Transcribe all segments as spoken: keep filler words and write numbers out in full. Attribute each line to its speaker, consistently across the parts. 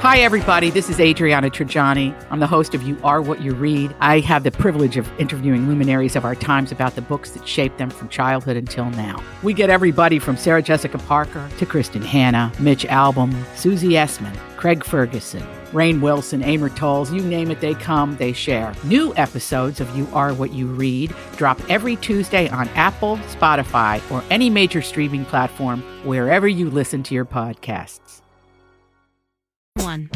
Speaker 1: Hi, everybody. This is Adriana Trajani. I'm the host of You Are What You Read. I have the privilege of interviewing luminaries of our times about the books that shaped them from childhood until now. We get everybody from Sarah Jessica Parker to Kristen Hanna, Mitch Albom, Susie Essman, Craig Ferguson, Rainn Wilson, Amor Tolls, you name it, they come, they share. New episodes of You Are What You Read drop every Tuesday on Apple, Spotify, or any major streaming platform wherever you listen to your podcasts.
Speaker 2: One.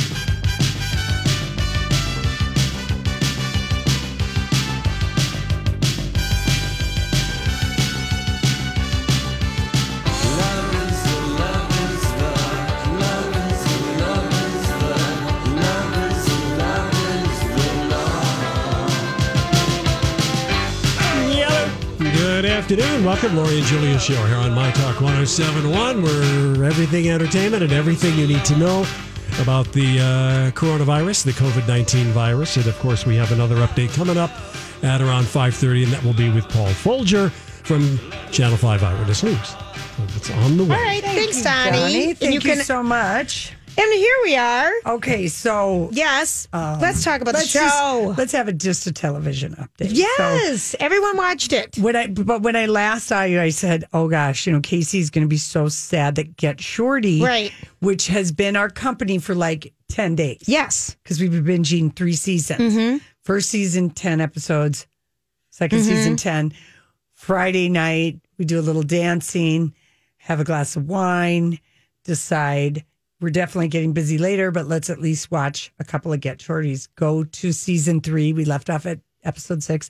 Speaker 3: Good afternoon. Welcome, Lori and Julia Show here on My Talk one oh seven point one, where everything entertainment and everything you need to know about the uh, coronavirus, the covid nineteen virus. And, of course, we have another update coming up at around five thirty, and that will be with Paul Folger from Channel five Eyewitness News. So it's on the way.
Speaker 4: All right.
Speaker 5: Thank
Speaker 4: Thanks,
Speaker 5: you,
Speaker 4: Donnie.
Speaker 5: Donnie. Thank
Speaker 4: And
Speaker 5: you,
Speaker 4: you can,
Speaker 5: so much.
Speaker 4: And here we are.
Speaker 5: Okay, so
Speaker 4: Yes.
Speaker 5: um,
Speaker 4: let's talk about the
Speaker 5: let's
Speaker 4: show.
Speaker 5: Just, let's have a, just a television update.
Speaker 4: Yes.
Speaker 5: So,
Speaker 4: Everyone watched it.
Speaker 5: when I but when I last saw you, I said, "Oh gosh, you know, Casey's going to be so sad that Get Shorty,
Speaker 4: Right.
Speaker 5: which has been our company for like ten days,
Speaker 4: Yes.
Speaker 5: because we've been binging three seasons.
Speaker 4: Mm-hmm.
Speaker 5: First season, ten episodes. Second
Speaker 4: Mm-hmm.
Speaker 5: season, ten. Friday night, we do a little dancing, have a glass of wine, decide we're definitely getting busy later, but let's at least watch a couple of Get Shorties. Go to season three. We left off at episode six.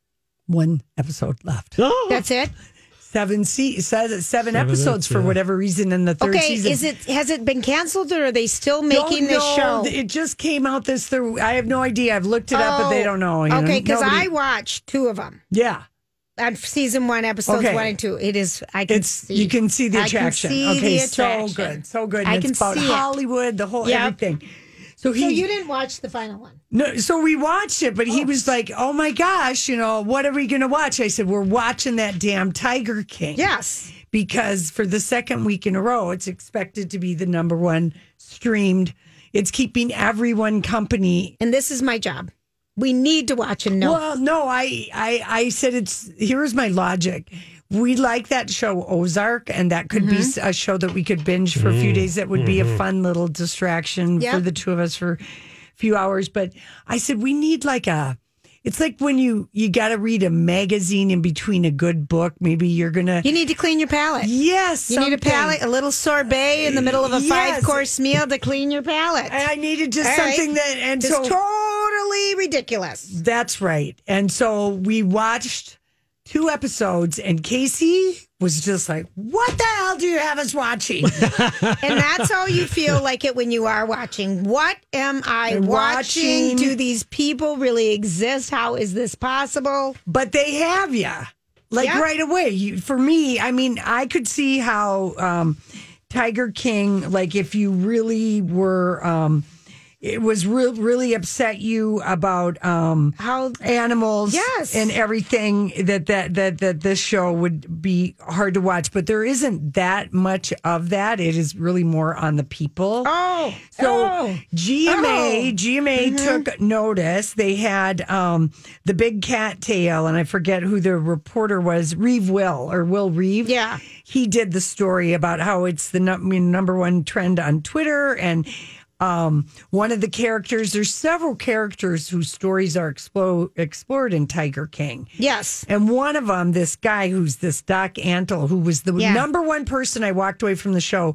Speaker 5: One episode left.
Speaker 3: Oh,
Speaker 4: That's it.
Speaker 5: Seven se- seven, seven
Speaker 3: Seven
Speaker 5: episodes
Speaker 3: is,
Speaker 5: for
Speaker 3: yeah.
Speaker 5: whatever reason in the third
Speaker 4: Okay.
Speaker 5: season.
Speaker 4: Is it has it been canceled or are they still making
Speaker 5: Don't
Speaker 4: this
Speaker 5: know.
Speaker 4: show?
Speaker 5: It just came out this third. I have no idea. I've looked it up, but they don't know. You know,
Speaker 4: Okay, because
Speaker 5: nobody-
Speaker 4: I watched two of them.
Speaker 5: yeah.
Speaker 4: On season one, episodes
Speaker 5: Okay.
Speaker 4: one and two. It is, I can
Speaker 5: It's
Speaker 4: see.
Speaker 5: you can see the
Speaker 4: I can
Speaker 5: attraction.
Speaker 4: see
Speaker 5: okay,
Speaker 4: the attraction.
Speaker 5: so good, so good.
Speaker 4: I
Speaker 5: And
Speaker 4: can
Speaker 5: it's about
Speaker 4: see it.
Speaker 5: Hollywood, the whole
Speaker 4: Yep.
Speaker 5: everything. So he
Speaker 4: So you didn't watch the final one?
Speaker 5: no, so we watched it, but he
Speaker 4: Oh.
Speaker 5: was like, "Oh my gosh, you know, what are we going to watch?" I said, "We're watching that damn Tiger King."
Speaker 4: Yes.
Speaker 5: because for the second week in a row, it's expected to be the number one streamed. It's keeping everyone company.
Speaker 4: And this is my job. We need to watch and know.
Speaker 5: Well, no, I, I, I said it's. Here's my logic. We like that show Ozark, and that could be a show that we could binge for a few days. That would be a fun little distraction
Speaker 4: Yep.
Speaker 5: for the two of us for a few hours. But I said we need like a. It's like when you you got to read a magazine in between a good book. Maybe you're gonna.
Speaker 4: You need to clean your palate.
Speaker 5: Yes,
Speaker 4: You need a
Speaker 5: something.
Speaker 4: palate, a little sorbet in the middle of a
Speaker 5: Yes.
Speaker 4: five course meal to clean your palate.
Speaker 5: I needed just
Speaker 4: All right.
Speaker 5: something that, and
Speaker 4: It's
Speaker 5: so
Speaker 4: totally ridiculous.
Speaker 5: that's right. And so we watched two episodes, and Casey was just like, "What the hell do you have us watching?"
Speaker 4: And that's how you feel like it when you are watching. What am I
Speaker 5: I'm
Speaker 4: watching?
Speaker 5: watching.
Speaker 4: Do these people really exist? How is this possible?
Speaker 5: But they have you, like
Speaker 4: Yeah.
Speaker 5: right away. You, for me, I mean, I could see how um, Tiger King, like if you really were. Um, It was re- really upset you about um,
Speaker 4: How
Speaker 5: animals,
Speaker 4: Yes.
Speaker 5: and everything that, that that that this show would be hard to watch. But there isn't that much of that. It is really more on the people.
Speaker 4: Oh,
Speaker 5: So
Speaker 4: oh.
Speaker 5: G M A,
Speaker 4: Oh.
Speaker 5: G M A took notice. They had um, the big cat tail, and I forget who the reporter was. Reeve Will or Will Reeve.
Speaker 4: Yeah.
Speaker 5: He did the story about how it's the num- I mean, number one trend on Twitter, and um, one of the characters. There's several characters whose stories are explo- explored in Tiger King.
Speaker 4: Yes.
Speaker 5: And one of them, this guy who's this Doc Antle, who was the
Speaker 4: Yeah.
Speaker 5: number one person I walked away from the show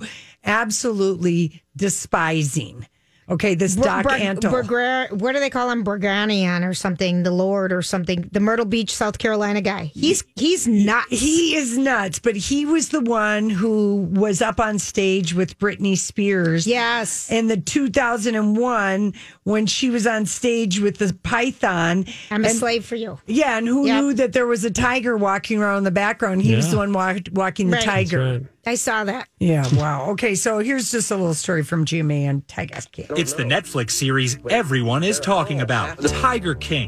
Speaker 5: absolutely despising. Okay, this Doc
Speaker 4: Bur-
Speaker 5: Antle.
Speaker 4: Burgra- what do they call him? Burganian or something, the Lord or something. The Myrtle Beach, South Carolina guy. He's he's nuts.
Speaker 5: He is nuts, but he was the one who was up on stage with Britney Spears.
Speaker 4: Yes.
Speaker 5: In the two thousand one, when she was on stage with the python.
Speaker 4: I'm a
Speaker 5: and-
Speaker 4: slave for you.
Speaker 5: Yeah, and who
Speaker 4: Yep.
Speaker 5: knew that there was a tiger walking around in the background? He was
Speaker 3: Yeah.
Speaker 5: the one walk, walking the
Speaker 4: Right.
Speaker 5: tiger.
Speaker 3: That's right.
Speaker 4: I saw that.
Speaker 5: Yeah, wow. Okay, so here's just a little story from G M A and Tiger King.
Speaker 6: It's the Netflix series everyone is talking about, Tiger King.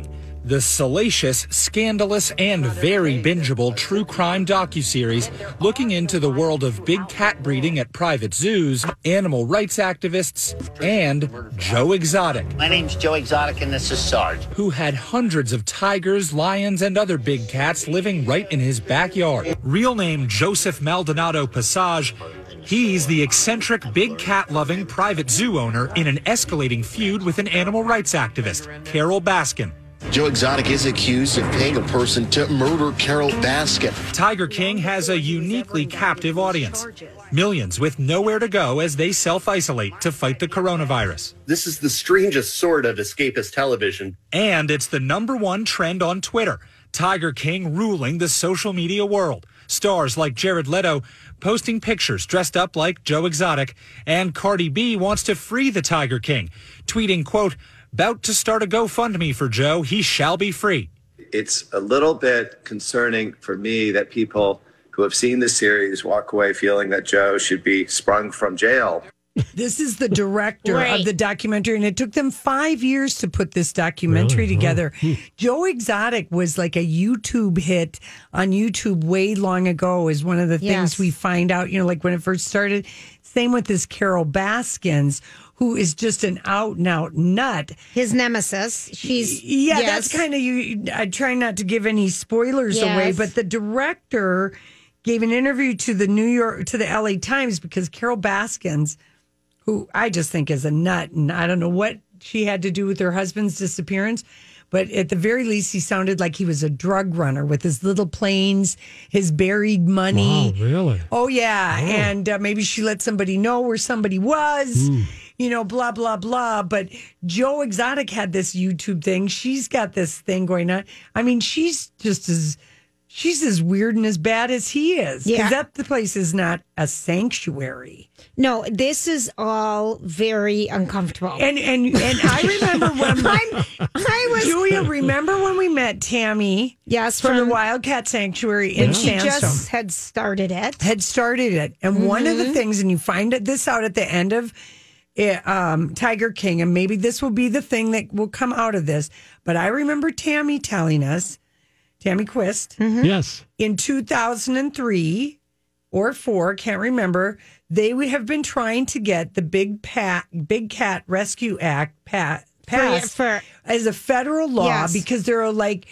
Speaker 6: the salacious, scandalous, and very bingeable true crime docuseries looking into the world of big cat breeding at private zoos, animal rights activists, and Joe Exotic.
Speaker 7: My name's Joe Exotic, and this is Sarge.
Speaker 6: Who had hundreds of tigers, lions, and other big cats living right in his backyard. Real name Joseph Maldonado Passage. He's the eccentric, big cat-loving private zoo owner in an escalating feud with an animal rights activist, Carol Baskin.
Speaker 8: Joe Exotic is accused of paying a person to murder Carol Baskin.
Speaker 6: Tiger King has a uniquely captive audience. Millions with nowhere to go as they self-isolate to fight the coronavirus.
Speaker 9: This is the strangest sort of escapist television.
Speaker 6: And it's the number one trend on Twitter. Tiger King ruling the social media world. Stars like Jared Leto posting pictures dressed up like Joe Exotic. And Cardi B wants to free the Tiger King, tweeting, quote, "About to start a GoFundMe for Joe. He shall be free."
Speaker 10: It's a little bit concerning for me that people who have seen the series walk away feeling that Joe should be sprung from jail.
Speaker 5: This is the director
Speaker 4: Right.
Speaker 5: of the documentary, and it took them five years to put this documentary
Speaker 3: Really?
Speaker 5: together.
Speaker 3: Oh.
Speaker 5: Joe Exotic was like a YouTube hit on YouTube way long ago, is one of the things
Speaker 4: Yes.
Speaker 5: we find out, you know, like when it first started. Same with this Carol Baskins, who is just an out and out nut.
Speaker 4: His nemesis. She's
Speaker 5: Yeah,
Speaker 4: yes.
Speaker 5: that's kind of you. I try not to give any spoilers away,
Speaker 4: Yes.
Speaker 5: but the director gave an interview to the New York to the L A Times because Carol Baskins, who I just think is a nut, and I don't know what she had to do with her husband's disappearance, but at the very least, he sounded like he was a drug runner with his little planes, his buried money.
Speaker 3: Wow, really?
Speaker 5: Oh, yeah. And uh, maybe she let somebody know where somebody was, you know, blah, blah, blah. But Joe Exotic had this YouTube thing. She's got this thing going on. I mean, she's just as, she's as weird and as bad as he is.
Speaker 4: Yeah.
Speaker 5: Because that the place is not a sanctuary.
Speaker 4: No, this is all very uncomfortable.
Speaker 5: And and and I remember when
Speaker 4: I'm, I was
Speaker 5: Julia, remember when we met Tammy?
Speaker 4: Yes,
Speaker 5: from,
Speaker 4: from-
Speaker 5: the Wildcat Sanctuary in
Speaker 4: she
Speaker 5: Sandstone.
Speaker 4: just had started it.
Speaker 5: Had started it, and one of the things, and you find this out at the end of it, um, Tiger King, and maybe this will be the thing that will come out of this. But I remember Tammy telling us, Tammy Quist,
Speaker 3: Yes.
Speaker 5: in two thousand three or four, can't remember, they would have been trying to get the Big Pat, Big Cat Rescue Act pat, passed
Speaker 4: for-
Speaker 5: as a federal law
Speaker 4: Yes.
Speaker 5: because there are like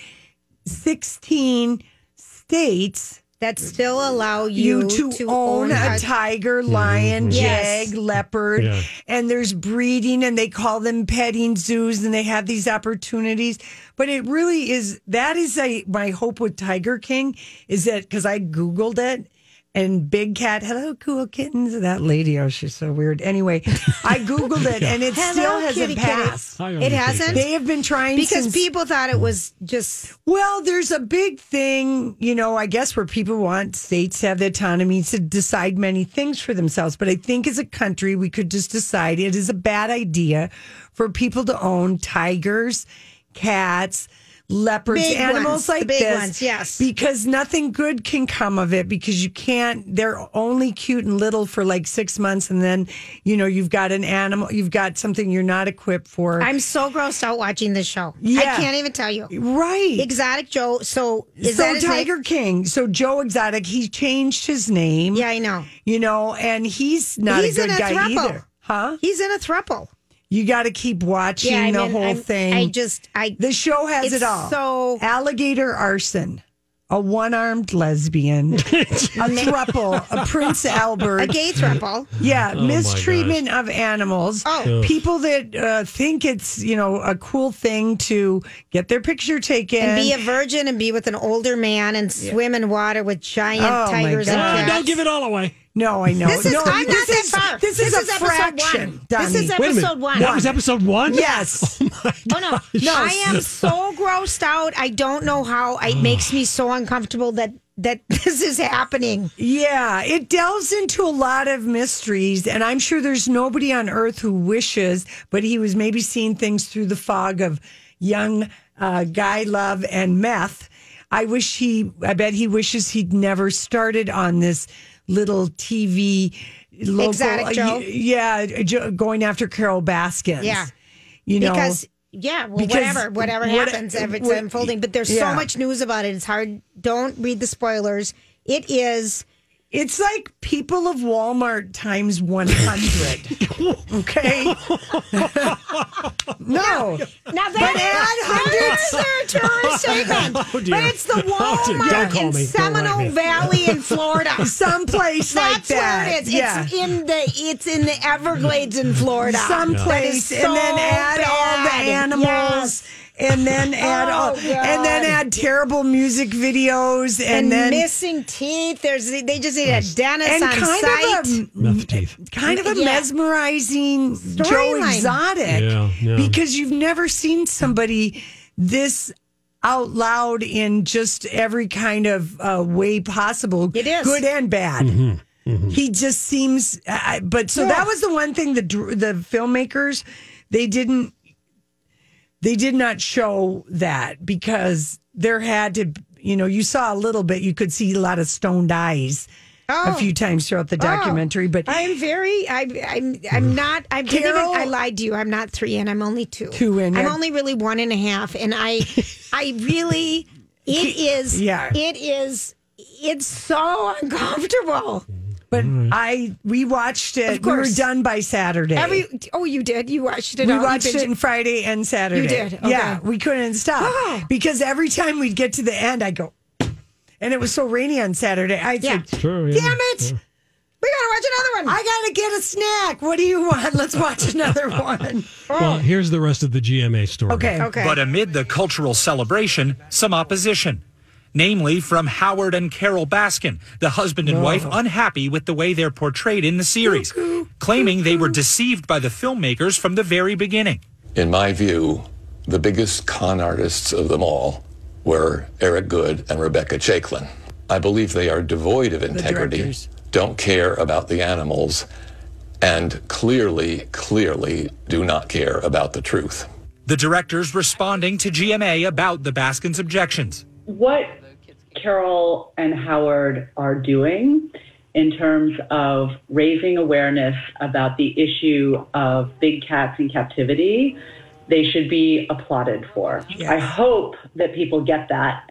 Speaker 5: sixteen states
Speaker 4: That still allow you,
Speaker 5: you to, own, a tiger, lion,
Speaker 4: Yes.
Speaker 5: jag, leopard,
Speaker 3: Yeah.
Speaker 5: and there's breeding, and they call them petting zoos, and they have these opportunities. But it really is that is a my hope with Tiger King is that because I googled it. And Big Cat, hello, cool kittens. That lady, oh, she's so weird. Anyway, I Googled it, and it
Speaker 4: Hello,
Speaker 5: still hasn't
Speaker 4: kitty, kitty.
Speaker 5: passed.
Speaker 3: Hi,
Speaker 4: It hasn't?
Speaker 5: They have been trying
Speaker 4: because
Speaker 5: since-
Speaker 4: people thought it was just
Speaker 5: Well, there's a big thing, you know, I guess where people want states to have the autonomy to decide many things for themselves. But I think as a country, we could just decide it is a bad idea for people to own tigers, cats, leopards,
Speaker 4: Big
Speaker 5: animals
Speaker 4: ones,
Speaker 5: like
Speaker 4: the big
Speaker 5: this.
Speaker 4: ones, yes.
Speaker 5: Because nothing good can come of it because you can't, they're only cute and little for like six months. And then, you know, you've got an animal, you've got something you're not equipped for.
Speaker 4: I'm so grossed out watching this show.
Speaker 5: Yeah.
Speaker 4: I can't even tell you.
Speaker 5: Right.
Speaker 4: Exotic Joe. So is
Speaker 5: so
Speaker 4: that his
Speaker 5: Tiger
Speaker 4: name?
Speaker 5: King. So Joe Exotic, he changed his name.
Speaker 4: Yeah, I know.
Speaker 5: You know, and he's not
Speaker 4: He's
Speaker 5: a
Speaker 4: in
Speaker 5: good
Speaker 4: a
Speaker 5: guy
Speaker 4: throuple.
Speaker 5: either. Huh?
Speaker 4: He's in a throuple.
Speaker 5: You got to keep watching
Speaker 4: Yeah, I
Speaker 5: the
Speaker 4: mean,
Speaker 5: whole
Speaker 4: I'm-
Speaker 5: thing.
Speaker 4: I just I
Speaker 5: the show has
Speaker 4: it's
Speaker 5: it all.
Speaker 4: so-
Speaker 5: alligator arson, a one-armed lesbian, a throuple, a Prince Albert,
Speaker 4: a gay throuple.
Speaker 5: yeah,
Speaker 3: my
Speaker 5: mistreatment of animals.
Speaker 4: Oh.
Speaker 5: People that uh, think it's you know a cool thing to get their picture taken
Speaker 4: And be a virgin and be with an older man and swim in water with giant
Speaker 5: Oh, my
Speaker 4: tigers and
Speaker 5: God.
Speaker 3: Ah,
Speaker 4: cats.
Speaker 3: don't give it all away.
Speaker 5: No, I know.
Speaker 4: This is
Speaker 5: no,
Speaker 4: I'm
Speaker 5: this
Speaker 4: not that
Speaker 5: is,
Speaker 4: far.
Speaker 5: This, is, a
Speaker 4: episode
Speaker 5: fraction.
Speaker 4: one.
Speaker 5: Donnie.
Speaker 4: This is
Speaker 3: Wait a minute.
Speaker 4: episode one.
Speaker 3: That was episode one?
Speaker 5: Yes.
Speaker 4: Oh no,
Speaker 5: No.
Speaker 4: I am so grossed out. I don't know how. It makes me so uncomfortable that that this is happening.
Speaker 5: Yeah, it delves into a lot of mysteries, and I'm sure there's nobody on earth who wishes, but he was maybe seeing things through the fog of young uh, guy love and meth. I wish he, I bet he wishes he'd never started on this little T V local.
Speaker 4: Exotic Joe?
Speaker 5: uh, yeah, Jo- going after Carol Baskins.
Speaker 4: Yeah.
Speaker 5: You know,
Speaker 4: Because Yeah, well,
Speaker 5: Because
Speaker 4: whatever, whatever
Speaker 5: what-
Speaker 4: happens, if it's
Speaker 5: what-
Speaker 4: unfolding. But there's
Speaker 5: yeah.
Speaker 4: so much news about it. It's hard. Don't read the spoilers. It is.
Speaker 5: It's like people of Walmart times one hundred. Okay? No.
Speaker 4: Now
Speaker 5: But
Speaker 4: that
Speaker 5: add
Speaker 4: is their tourist segment.
Speaker 3: Oh, dear.
Speaker 4: But it's the
Speaker 3: Oh, dear. Don't
Speaker 4: Walmart
Speaker 3: call
Speaker 4: in
Speaker 3: me. Don't
Speaker 4: Seminole
Speaker 3: write me.
Speaker 4: Valley in Florida.
Speaker 5: Someplace like
Speaker 4: That's
Speaker 5: that.
Speaker 4: where it is.
Speaker 5: Yeah.
Speaker 4: It's in the it's in the Everglades in Florida.
Speaker 5: Someplace,
Speaker 4: That is
Speaker 5: and then
Speaker 4: so
Speaker 5: add all the
Speaker 4: bad.
Speaker 5: animals.
Speaker 4: Yes.
Speaker 5: And then add
Speaker 4: Oh,
Speaker 5: all,
Speaker 4: God.
Speaker 5: and then add terrible music videos, and,
Speaker 4: And,
Speaker 5: then
Speaker 4: missing teeth. There's they just need a dentist
Speaker 5: and
Speaker 4: on
Speaker 5: kind
Speaker 4: site.
Speaker 5: of a
Speaker 3: Meth teeth.
Speaker 5: kind of a
Speaker 4: Yeah.
Speaker 5: mesmerizing Joe
Speaker 4: Storyline.
Speaker 5: Exotic,
Speaker 3: Yeah, yeah.
Speaker 5: because you've never seen somebody this out loud in just every kind of uh, way possible,
Speaker 4: It is.
Speaker 5: good and bad.
Speaker 3: Mm-hmm.
Speaker 5: He just seems, uh, but so
Speaker 4: Yeah.
Speaker 5: that was the one thing the dr- the filmmakers they didn't they did not show that, because there had to, you know, you saw a little bit, you could see a lot of stoned eyes a
Speaker 4: Oh.
Speaker 5: few times throughout the documentary, but
Speaker 4: I'm very. I, I'm. I'm not. I didn't even.
Speaker 5: Carol-
Speaker 4: I lied to you. I'm not three in. I'm only two.
Speaker 5: Two in,
Speaker 4: I'm
Speaker 5: yeah.
Speaker 4: only really one and a half. And I. I really. It is.
Speaker 5: Yeah.
Speaker 4: It is. It's so uncomfortable.
Speaker 5: but I we watched it.
Speaker 4: Of
Speaker 5: We were
Speaker 4: course.
Speaker 5: done by Saturday.
Speaker 4: Every. Oh, you did. You watched it.
Speaker 5: we
Speaker 4: all. You
Speaker 5: watched
Speaker 4: binged
Speaker 5: it on Friday and Saturday.
Speaker 4: You did? Okay.
Speaker 5: Yeah, we couldn't stop
Speaker 4: Oh.
Speaker 5: because every time we'd get to the end, I go, and it was so rainy on Saturday. I'd
Speaker 4: Yeah.
Speaker 5: say,
Speaker 3: True, yeah.
Speaker 5: "Damn it!
Speaker 3: Yeah.
Speaker 4: We gotta watch another one.
Speaker 5: I gotta get a snack. What do you want? Let's watch another one."
Speaker 3: Well, here's the rest of the G M A story.
Speaker 5: Okay.
Speaker 4: Okay.
Speaker 6: But amid the cultural celebration, some opposition. Namely from Howard and Carol Baskin, the husband and wife unhappy with the way they're portrayed in the series, claiming they were deceived by the filmmakers from the very beginning.
Speaker 11: In my view, the biggest con artists of them all were Eric Good and Rebecca Chaiklin. I believe they are devoid of integrity,
Speaker 5: directors.
Speaker 11: don't care about the animals, and clearly, clearly do not care about the truth.
Speaker 6: The directors responding to G M A about the Baskins' objections.
Speaker 12: What Carol and Howard are doing in terms of raising awareness about the issue of big cats in captivity, they should be applauded for.
Speaker 5: Yes.
Speaker 12: I hope that people get that.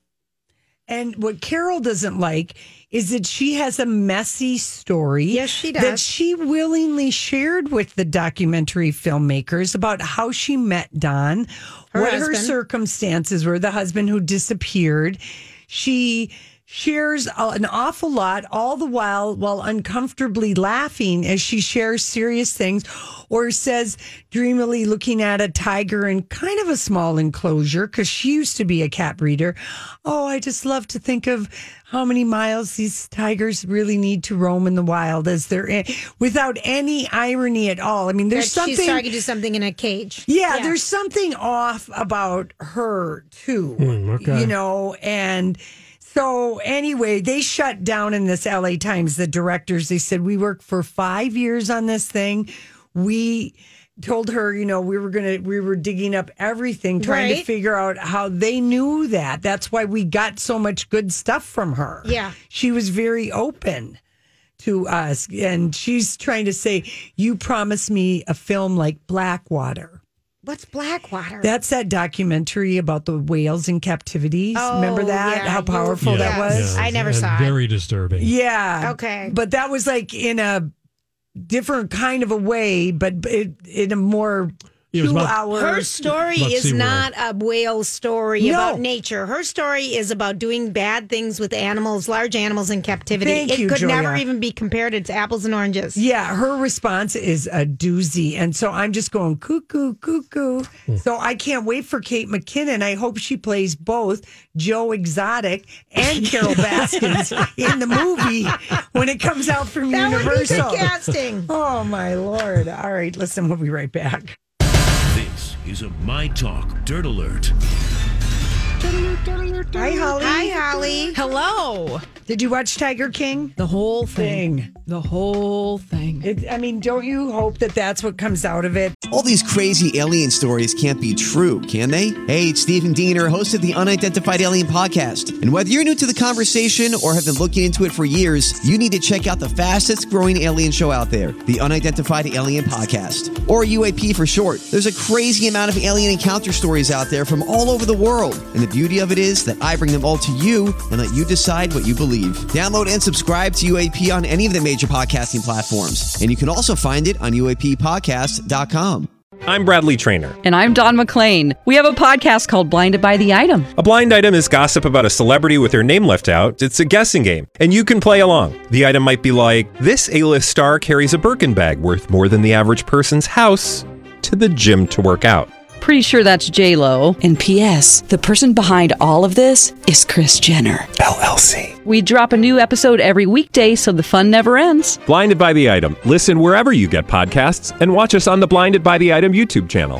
Speaker 5: And what Carol doesn't like is that she has a messy story.
Speaker 4: Yes, she does.
Speaker 5: That she willingly shared with the documentary filmmakers about how she met Don,
Speaker 4: Her
Speaker 5: what her
Speaker 4: husband.
Speaker 5: circumstances were, the husband who disappeared. She shares a- an awful lot, all the while while uncomfortably laughing as she shares serious things, or says dreamily looking at a tiger in kind of a small enclosure, because she used to be a cat breeder. Oh, I just love to think of how many miles these tigers really need to roam in the wild as they're in, without any irony at all. I mean, there's
Speaker 4: That
Speaker 5: something.
Speaker 4: she's trying to do something in a cage.
Speaker 5: Yeah, there's something off about her too.
Speaker 3: Hmm, okay.
Speaker 5: You know, and so anyway, they shut down in this L A Times, the directors. They said, we worked for five years on this thing. We told her, you know, we were gonna we were digging up everything, trying to
Speaker 4: Right.
Speaker 5: figure out how they knew that. That's why we got so much good stuff from her.
Speaker 4: Yeah.
Speaker 5: She was very open to us, and she's trying to say, you promised me a film like Blackwater.
Speaker 4: What's Blackwater?
Speaker 5: That's that documentary about the whales in captivity.
Speaker 4: Oh,
Speaker 5: Remember that?
Speaker 4: yeah,
Speaker 5: How
Speaker 4: you-
Speaker 5: powerful that
Speaker 4: Yes.
Speaker 5: was?
Speaker 4: I never
Speaker 3: and
Speaker 4: saw it.
Speaker 3: Very disturbing.
Speaker 5: Yeah.
Speaker 4: Okay.
Speaker 5: But that was like in a different kind of a way, but it, in a more
Speaker 3: It was
Speaker 5: two
Speaker 3: about-
Speaker 5: hour.
Speaker 4: Her story
Speaker 3: About
Speaker 4: is
Speaker 3: SeaWorld.
Speaker 4: not a whale story
Speaker 5: No.
Speaker 4: about nature. Her story is about doing bad things with animals, large animals in captivity.
Speaker 5: Thank
Speaker 4: it
Speaker 5: you,
Speaker 4: could
Speaker 5: Julia.
Speaker 4: never even be compared. It's apples and oranges.
Speaker 5: Yeah, her response is a doozy. And so I'm just going cuckoo, cuckoo.
Speaker 3: Hmm.
Speaker 5: So I can't wait for Kate McKinnon. I hope she plays both Joe Exotic and Carol Baskins in the movie when it comes out from
Speaker 4: That would be
Speaker 5: Universal.
Speaker 4: good casting.
Speaker 5: Oh, my Lord. All right, listen, we'll be right back.
Speaker 13: This is a My Talk Dirt Alert.
Speaker 5: Hi, Holly.
Speaker 4: Hi, Holly.
Speaker 13: Hello.
Speaker 5: Did you watch Tiger King?
Speaker 13: The whole thing.
Speaker 5: Thing.
Speaker 13: The whole thing.
Speaker 5: It, I mean, don't you hope that that's what comes out of it?
Speaker 14: All these crazy alien stories can't be true, can they? Hey, it's Stephen Diener, host of the Unidentified Alien Podcast. And whether you're new to the conversation or have been looking into it for years, you need to check out the fastest growing alien show out there, the Unidentified Alien Podcast, or U A P for short. There's a crazy amount of alien encounter stories out there from all over the world. And the beauty of it is that I bring them all to you and let you decide what you believe. Download and subscribe to U A P on any of the major podcasting platforms. And you can also find it on U A P podcast dot com.
Speaker 15: I'm Bradley Trainer.
Speaker 16: And I'm Don McClain. We have a podcast called Blinded by the Item.
Speaker 15: A blind item is gossip about a celebrity with their name left out. It's a guessing game, and you can play along. The item might be like, this A-list star carries a Birkin bag worth more than the average person's house to the gym to work out.
Speaker 16: Pretty sure that's J-Lo.
Speaker 17: And P S the person behind all of this is Kris Jenner,
Speaker 15: L L C.
Speaker 16: We drop a new episode every weekday so the fun never ends.
Speaker 15: Blinded by the Item. Listen wherever you get podcasts and watch us on the Blinded by the Item YouTube channel.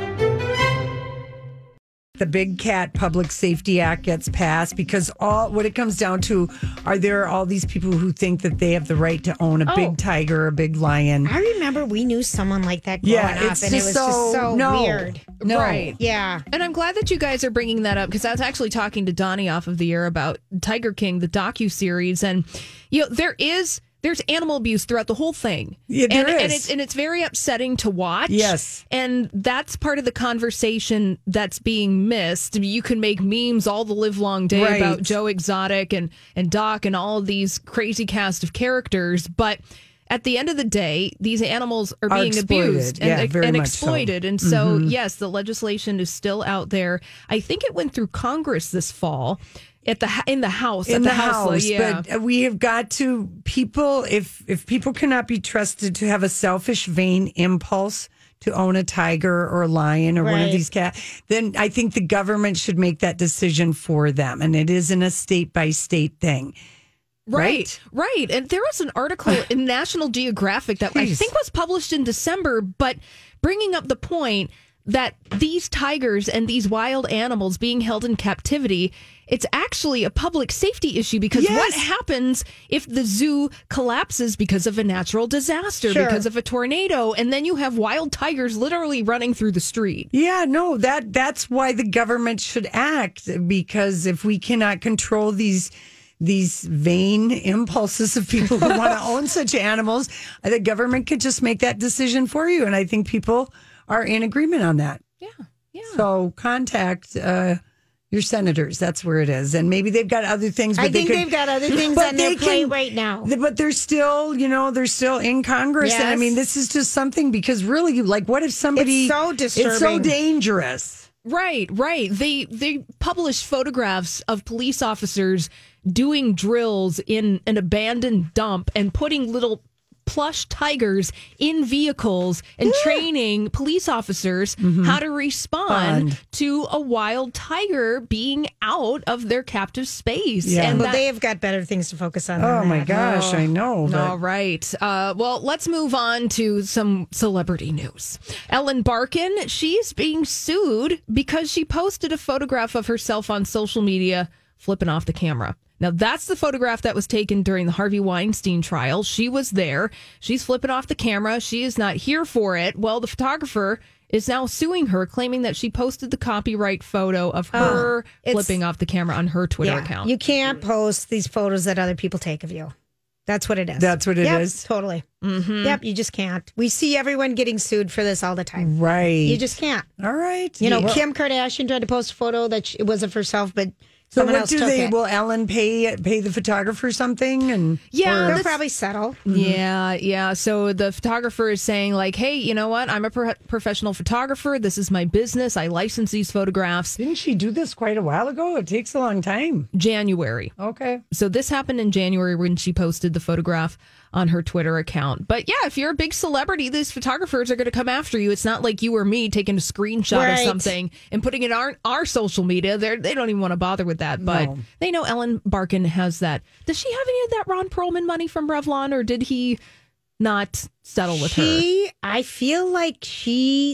Speaker 5: The Big Cat Public Safety Act gets passed because all what it comes down to are there all these people who think that they have the right to own a
Speaker 4: Oh.
Speaker 5: big tiger, a big lion.
Speaker 4: I remember we knew someone like that growing
Speaker 5: Yeah,
Speaker 4: up,
Speaker 5: it's
Speaker 4: and it
Speaker 5: just
Speaker 4: was
Speaker 5: so-
Speaker 4: just so
Speaker 5: no.
Speaker 4: weird.
Speaker 5: No.
Speaker 13: Right.
Speaker 4: Yeah.
Speaker 13: And I'm glad that you guys are bringing that up because I was actually talking to Donnie off of the air about Tiger King, the docuseries. And, you know, there is... There's animal abuse throughout the whole thing.
Speaker 5: Yeah, there
Speaker 13: and,
Speaker 5: is.
Speaker 13: and it's and it's very upsetting to watch.
Speaker 5: Yes.
Speaker 13: And that's part of the conversation that's being missed. I mean, you can make memes all the live long day
Speaker 5: Right.
Speaker 13: about Joe Exotic and, and Doc and all of these crazy cast of characters, but at the end of the day, these animals are
Speaker 5: Are
Speaker 13: being
Speaker 5: exploited.
Speaker 13: abused
Speaker 5: Yeah,
Speaker 13: and,
Speaker 5: very
Speaker 13: and
Speaker 5: much so.
Speaker 13: exploited. And so,
Speaker 5: Mhm.
Speaker 13: yes, the legislation is still out there. I think it went through Congress this fall. At the in the House,
Speaker 5: in
Speaker 13: at
Speaker 5: the,
Speaker 13: the,
Speaker 5: house,
Speaker 13: yeah.
Speaker 5: but we have got to people. If if people cannot be trusted to have a selfish, vain impulse to own a tiger or a lion or one of
Speaker 4: Right.
Speaker 5: these cats, then I think the government should make that decision for them, and it isn't a state by state thing.
Speaker 13: Right, right. And there was an article in National Geographic that I
Speaker 5: Jeez.
Speaker 13: think was published in December, but bringing up the point that these tigers and these wild animals being held in captivity, it's actually a public safety issue because
Speaker 5: Yes.
Speaker 13: what happens if the zoo collapses because of a natural disaster,
Speaker 4: Sure.
Speaker 13: because of a tornado, and then you have wild tigers literally running through the street?
Speaker 5: Yeah, no, that that's why the government should act, because if we cannot control these these vain impulses of people who want to own such animals, the government could just make that decision for you, and I think people are in agreement on that.
Speaker 13: Yeah, yeah.
Speaker 5: So contact uh, your senators. That's where it is, and maybe they've got other things. But
Speaker 4: I
Speaker 5: they
Speaker 4: think
Speaker 5: could-
Speaker 4: they've got other things
Speaker 5: but
Speaker 4: on their
Speaker 5: they
Speaker 4: plate
Speaker 5: can-
Speaker 4: right now.
Speaker 5: But they're still, you know, they're still in Congress, and I
Speaker 4: Yes.
Speaker 5: mean, this is just something because really, like, what if somebody?
Speaker 4: It's so
Speaker 5: It's so
Speaker 4: disturbing.
Speaker 5: dangerous.
Speaker 13: Right, right. They they published photographs of police officers doing drills in an abandoned dump and putting little plush tigers in vehicles and training police officers how to respond
Speaker 5: Fun.
Speaker 13: to a wild tiger being out of their captive space.
Speaker 5: Yeah.
Speaker 13: And
Speaker 4: But
Speaker 13: that-
Speaker 4: they have got better things to focus on.
Speaker 5: Oh
Speaker 4: than
Speaker 5: my
Speaker 4: that.
Speaker 5: gosh, I know. but-
Speaker 13: All right. Uh, well, let's move on to some celebrity news. Ellen Barkin, she's being sued because she posted a photograph of herself on social media flipping off the camera. Now, that's the photograph that was taken during the Harvey Weinstein trial. She was there. She's flipping off the camera. She is not here for it. Well, the photographer is now suing her, claiming that she posted the copyright photo of her
Speaker 4: Oh, it's-
Speaker 13: flipping off the camera on her Twitter
Speaker 4: Yeah,
Speaker 13: account.
Speaker 4: you can't post these photos that other people take of you. That's what it is.
Speaker 5: That's what it
Speaker 4: Yep,
Speaker 5: is?
Speaker 4: Totally.
Speaker 13: Mhm.
Speaker 4: Yep, you just can't. We see everyone getting sued for this all the time.
Speaker 5: Right.
Speaker 4: You just can't.
Speaker 5: All right.
Speaker 4: You know,
Speaker 5: Yeah.
Speaker 4: Kim Kardashian tried to post a photo that she, it was of herself, but
Speaker 5: So
Speaker 4: someone
Speaker 5: what
Speaker 4: else
Speaker 5: do
Speaker 4: took
Speaker 5: they?
Speaker 4: it.
Speaker 5: Will Ellen pay pay the photographer something? And
Speaker 13: Yeah,
Speaker 5: or-
Speaker 4: They'll
Speaker 13: that's-
Speaker 4: probably settle.
Speaker 13: Yeah, yeah. So the photographer is saying, like, hey, you know what? I'm a pro- professional photographer. This is my business. I license these photographs.
Speaker 5: didn't she do this quite a while ago? It takes a long time.
Speaker 13: January.
Speaker 5: Okay.
Speaker 13: So this happened in January when she posted the photograph on her Twitter account. But yeah, if you're a big celebrity, these photographers are going to come after you. It's not like you or me taking a screenshot
Speaker 4: Right.
Speaker 13: of something and putting it on our, our social media. They're, they don't even want to bother with that. But
Speaker 5: No.
Speaker 13: they know Ellen Barkin has that. Does she have any of that Ron Perlman money from Revlon, or did he not settle with her?
Speaker 4: She, I feel like she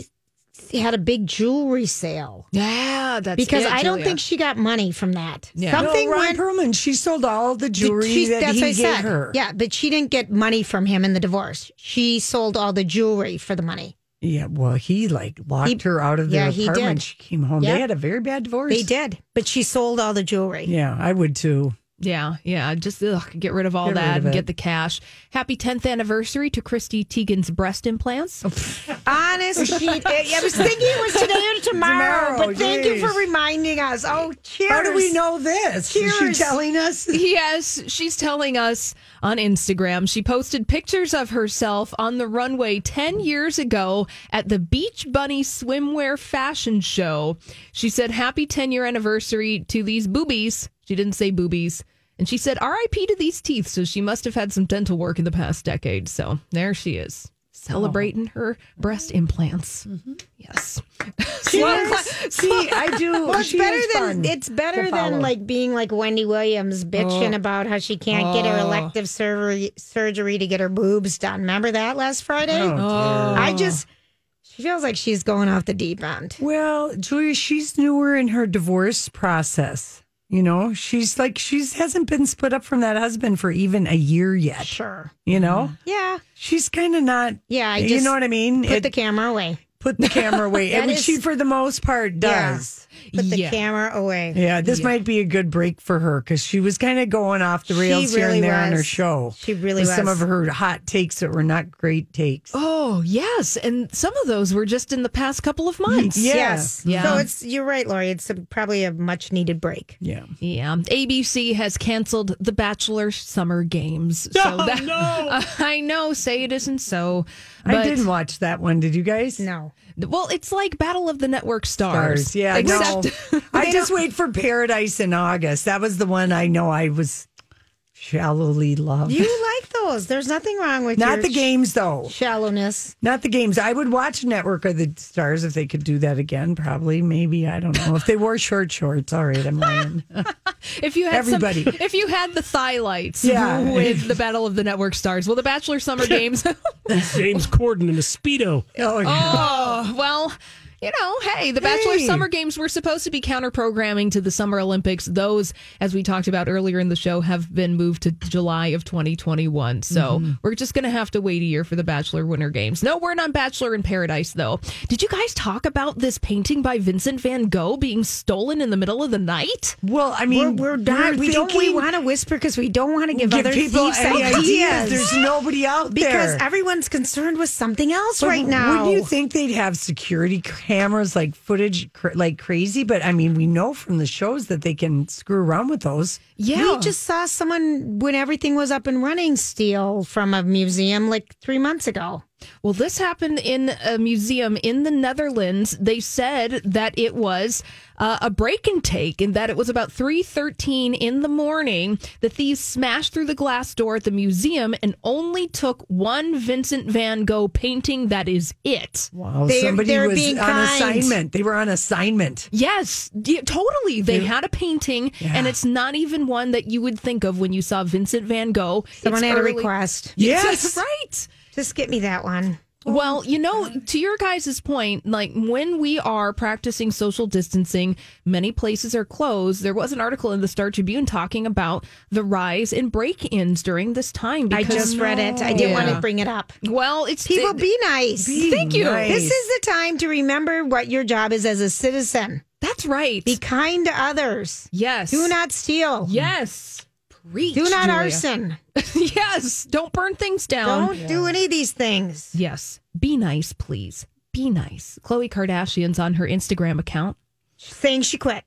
Speaker 4: had a big jewelry sale.
Speaker 13: Yeah, that's
Speaker 4: because
Speaker 13: it,
Speaker 4: I don't
Speaker 13: Julia.
Speaker 4: think she got money from that.
Speaker 13: Yeah.
Speaker 4: Something
Speaker 5: no, Ron
Speaker 4: went.
Speaker 5: Perlman, she sold all the jewelry
Speaker 4: She-
Speaker 5: that
Speaker 4: that's
Speaker 5: he
Speaker 4: what I
Speaker 5: gave
Speaker 4: said.
Speaker 5: her.
Speaker 4: Yeah, but she didn't get money from him in the divorce. She sold all the jewelry for the money.
Speaker 5: Yeah, well, he like locked
Speaker 4: He-
Speaker 5: her out of their
Speaker 4: yeah, he
Speaker 5: apartment.
Speaker 4: did.
Speaker 5: She came home.
Speaker 4: Yeah.
Speaker 5: They had a very bad divorce.
Speaker 4: They did, but she sold all the jewelry.
Speaker 5: Yeah, I would too.
Speaker 13: Yeah, yeah. Just ugh, get rid of all
Speaker 5: Get rid
Speaker 13: that
Speaker 5: of
Speaker 13: and
Speaker 5: it.
Speaker 13: get the cash. Happy tenth anniversary to Christy Teigen's breast implants.
Speaker 4: Honest, she, I was thinking it was today or tomorrow,
Speaker 5: Tomorrow,
Speaker 4: but thank you
Speaker 5: geez.
Speaker 4: for reminding us. Oh, cheers.
Speaker 5: How do we know this? Is she
Speaker 4: Cheers.
Speaker 5: telling us?
Speaker 13: Yes, she's telling us on Instagram. She posted pictures of herself on the runway ten years ago at the Beach Bunny swimwear fashion show. She said, happy ten year anniversary to these boobies. She didn't say boobies. And she said, R I P to these teeth. So she must have had some dental work in the past decade. So there she is, celebrating her breast implants. Yes.
Speaker 4: Cheers.
Speaker 5: See, I do.
Speaker 4: Well, it's
Speaker 5: she
Speaker 4: better
Speaker 5: is
Speaker 4: than
Speaker 5: fun
Speaker 4: it's better
Speaker 5: to
Speaker 4: than
Speaker 5: follow.
Speaker 4: like being like Wendy Williams bitching
Speaker 5: Oh.
Speaker 4: about how she can't get her
Speaker 13: Oh.
Speaker 4: elective surgery surgery to get her boobs done. Remember that last Friday?
Speaker 5: Oh, dear.
Speaker 4: I just she feels like she's going off the deep end.
Speaker 5: Well, Julia, she's newer in her divorce process. You know, she's like she's hasn't been split up from that husband for even a year yet.
Speaker 4: Sure.
Speaker 5: You know,
Speaker 4: Yeah.
Speaker 5: she's kind of not.
Speaker 4: Yeah. I
Speaker 5: you
Speaker 4: just
Speaker 5: know what I mean?
Speaker 4: Put
Speaker 5: It-
Speaker 4: the camera away.
Speaker 5: put the camera away,
Speaker 4: That
Speaker 5: and which
Speaker 4: is-
Speaker 5: she, for the most part, does.
Speaker 4: Put the
Speaker 13: Yeah.
Speaker 4: camera away.
Speaker 5: Yeah, this
Speaker 13: Yeah.
Speaker 5: might be a good break for her because she was kind of going off the
Speaker 4: She
Speaker 5: rails here
Speaker 4: really
Speaker 5: and there on her
Speaker 4: was.
Speaker 5: show.
Speaker 4: She really
Speaker 5: with some
Speaker 4: was.
Speaker 5: of her hot takes that were not great takes.
Speaker 13: Oh, yes. And some of those were just in the past couple of months.
Speaker 5: Yeah.
Speaker 4: Yes.
Speaker 13: Yeah.
Speaker 4: So it's you're right, Lori. It's a, probably a much needed break.
Speaker 5: Yeah.
Speaker 13: Yeah, A B C has canceled the Bachelor Summer Games. So
Speaker 3: Oh,
Speaker 13: that,
Speaker 3: no.
Speaker 13: I know, say it isn't so.
Speaker 5: I
Speaker 13: but-
Speaker 5: didn't watch that one. Did you guys?
Speaker 4: No.
Speaker 13: Well, it's like Battle of the Network Stars.
Speaker 5: Stars. Yeah,
Speaker 13: except
Speaker 5: no. I just wait for Paradise in August. That was the one I know I was shallowly loved.
Speaker 4: You like those. There's nothing wrong with
Speaker 5: Not
Speaker 4: your
Speaker 5: the games, though.
Speaker 4: shallowness.
Speaker 5: Not the games. I would watch Network of the Stars if they could do that again. Probably, maybe. I don't know. If they wore short shorts, all right, I'm lying.
Speaker 13: if you had
Speaker 5: Everybody.
Speaker 13: some, if you had the thigh lights
Speaker 5: Yeah.
Speaker 13: with the Battle of the Network Stars, well, the Bachelor Summer Games.
Speaker 3: James Corden in a Speedo.
Speaker 5: Oh, yeah.
Speaker 13: Oh, well, you know, hey, the Bachelor
Speaker 5: Hey.
Speaker 13: Summer Games were supposed to be counter programming to the Summer Olympics. Those, as we talked about earlier in the show, have been moved to July of twenty twenty-one. So
Speaker 5: Mm-hmm.
Speaker 13: we're just going to have to wait a year for the Bachelor Winter Games. No word on Bachelor in Paradise, though. Did you guys talk about this painting by Vincent van Gogh being stolen in the middle of the night?
Speaker 5: Well, I mean,
Speaker 4: we're, we're not. We don't. We
Speaker 5: thinking-
Speaker 4: want to whisper because we don't want to give,
Speaker 5: give
Speaker 4: other
Speaker 5: people
Speaker 4: thieves
Speaker 5: any
Speaker 4: ideas.
Speaker 5: ideas. There's nobody out
Speaker 4: because
Speaker 5: there.
Speaker 4: everyone's concerned with something else
Speaker 5: But
Speaker 4: right now.
Speaker 5: Wouldn't you think they'd have security cameras, like footage, cr- like crazy? But I mean, we know from the shows that they can screw around with those.
Speaker 13: Yeah.
Speaker 4: We just saw someone when everything was up and running steal from a museum like three months ago.
Speaker 13: Well, this happened in a museum in the Netherlands. They said that it was uh, a break and take, and that it was about three thirteen in the morning. The thieves smashed through the glass door at the museum and only took one Vincent van Gogh painting. That is it.
Speaker 5: Wow,
Speaker 4: They-
Speaker 5: somebody
Speaker 4: they're
Speaker 5: was
Speaker 4: being
Speaker 5: on
Speaker 4: kind.
Speaker 5: assignment. They were on assignment.
Speaker 13: Yes, yeah, totally. They
Speaker 5: They-
Speaker 13: had a painting,
Speaker 5: Yeah.
Speaker 13: and it's not even one that you would think of when you saw Vincent van Gogh.
Speaker 4: Someone
Speaker 13: It's
Speaker 4: had
Speaker 13: early-
Speaker 4: a request.
Speaker 5: Yes.
Speaker 13: right.
Speaker 4: Just get me that one.
Speaker 13: Well, you know, to your guys' point, like when we are practicing social distancing, many places are closed. There was an article in the Star Tribune talking about the rise in break-ins during this time.
Speaker 4: I
Speaker 13: because-
Speaker 4: just read it. I didn't want
Speaker 13: Yeah.
Speaker 4: to bring it up.
Speaker 13: Well, it's
Speaker 4: People,
Speaker 13: it-
Speaker 4: be nice.
Speaker 5: Be
Speaker 13: Thank you.
Speaker 5: nice.
Speaker 4: This is the time to remember what your job is as a citizen.
Speaker 13: That's right.
Speaker 4: Be kind to others.
Speaker 13: yes.
Speaker 4: Do not steal.
Speaker 13: Yes. Preach.
Speaker 4: Do not
Speaker 13: Julia.
Speaker 4: arson.
Speaker 13: yes. Don't burn things down.
Speaker 4: Don't do any of these things.
Speaker 13: Yes. Be nice, please. Be nice. Khloe Kardashian's on her Instagram account
Speaker 4: Saying she quit.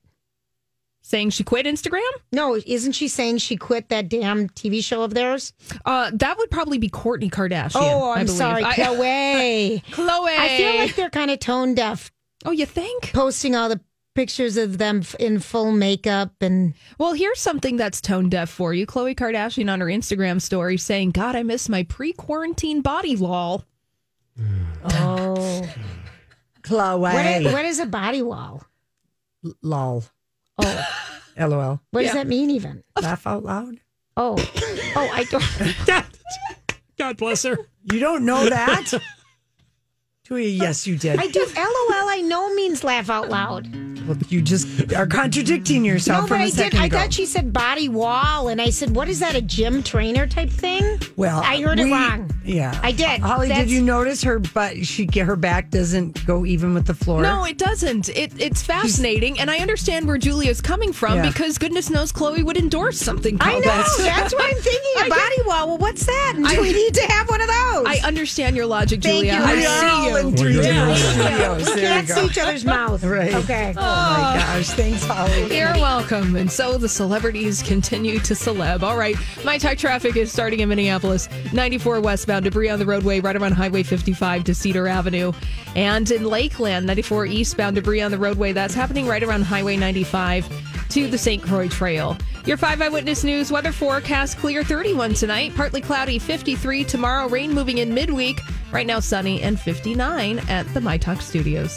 Speaker 13: saying she quit Instagram.
Speaker 4: No, isn't she saying she quit that damn T V show of theirs?
Speaker 13: Uh, that would probably be Kourtney Kardashian.
Speaker 4: Oh,
Speaker 13: I
Speaker 4: I'm
Speaker 13: believe.
Speaker 4: sorry,
Speaker 13: I-
Speaker 4: Chloe.
Speaker 13: Chloe.
Speaker 4: I feel like they're kind of tone deaf,
Speaker 13: Oh, you think?
Speaker 4: posting all the pictures of them f- in full makeup and
Speaker 13: Well, here's something that's tone deaf for you. Khloe Kardashian on her Instagram story saying, God, I miss my pre-quarantine body, lol.
Speaker 4: oh,
Speaker 5: Chloe.
Speaker 4: what is, what is a body wall?
Speaker 5: Lol.
Speaker 4: Oh,
Speaker 5: LOL.
Speaker 4: what
Speaker 13: Yeah.
Speaker 4: does that mean? Even
Speaker 5: Laugh out loud.
Speaker 4: oh, oh, I don't.
Speaker 3: God bless her.
Speaker 5: You don't know that? Julia, yes, you did.
Speaker 4: I do. LOL, I know means laugh out loud.
Speaker 5: Well, you just are contradicting yourself
Speaker 4: No,
Speaker 5: from
Speaker 4: but
Speaker 5: a
Speaker 4: I
Speaker 5: second
Speaker 4: did. I
Speaker 5: ago.
Speaker 4: thought she said body wall, and I said, "What is that? A gym trainer type thing?"
Speaker 5: Well,
Speaker 4: I heard
Speaker 5: we-
Speaker 4: it wrong.
Speaker 5: Yeah,
Speaker 4: I did.
Speaker 5: Holly,
Speaker 4: That's-
Speaker 5: did you notice her butt? She her back doesn't go even with the floor.
Speaker 13: No, it doesn't. It, it's fascinating, and I understand where Julia's coming from
Speaker 5: Yeah.
Speaker 13: because goodness knows Chloe would endorse something
Speaker 4: I
Speaker 13: called
Speaker 4: know.
Speaker 13: that.
Speaker 4: That's what I'm thinking. A body wall. Well, what's that? And do we need to have one of those?
Speaker 13: I understand your logic,
Speaker 4: Thank
Speaker 13: Julia.
Speaker 4: you.
Speaker 13: I
Speaker 4: We are
Speaker 13: see
Speaker 4: all
Speaker 13: you.
Speaker 4: in
Speaker 5: three
Speaker 3: We're
Speaker 5: different
Speaker 3: good.
Speaker 5: studios.
Speaker 4: We
Speaker 5: There
Speaker 4: can't
Speaker 5: you
Speaker 4: see
Speaker 5: go.
Speaker 4: each other's mouth.
Speaker 5: Right.
Speaker 4: Okay.
Speaker 5: Oh my gosh! Thanks, Holly.
Speaker 13: You're welcome. And so the celebrities continue to celeb. All right. My Talk traffic is starting in Minneapolis. ninety-four westbound, debris on the roadway right around Highway fifty-five to Cedar Avenue. And in Lakeland, ninety-four eastbound, debris on the roadway. That's happening right around Highway ninety-five to the Saint Croix Trail. Your five Eyewitness News weather forecast: clear thirty-one tonight, partly cloudy fifty-three tomorrow, rain moving in midweek. Right now sunny and fifty-nine at the My Talk studios.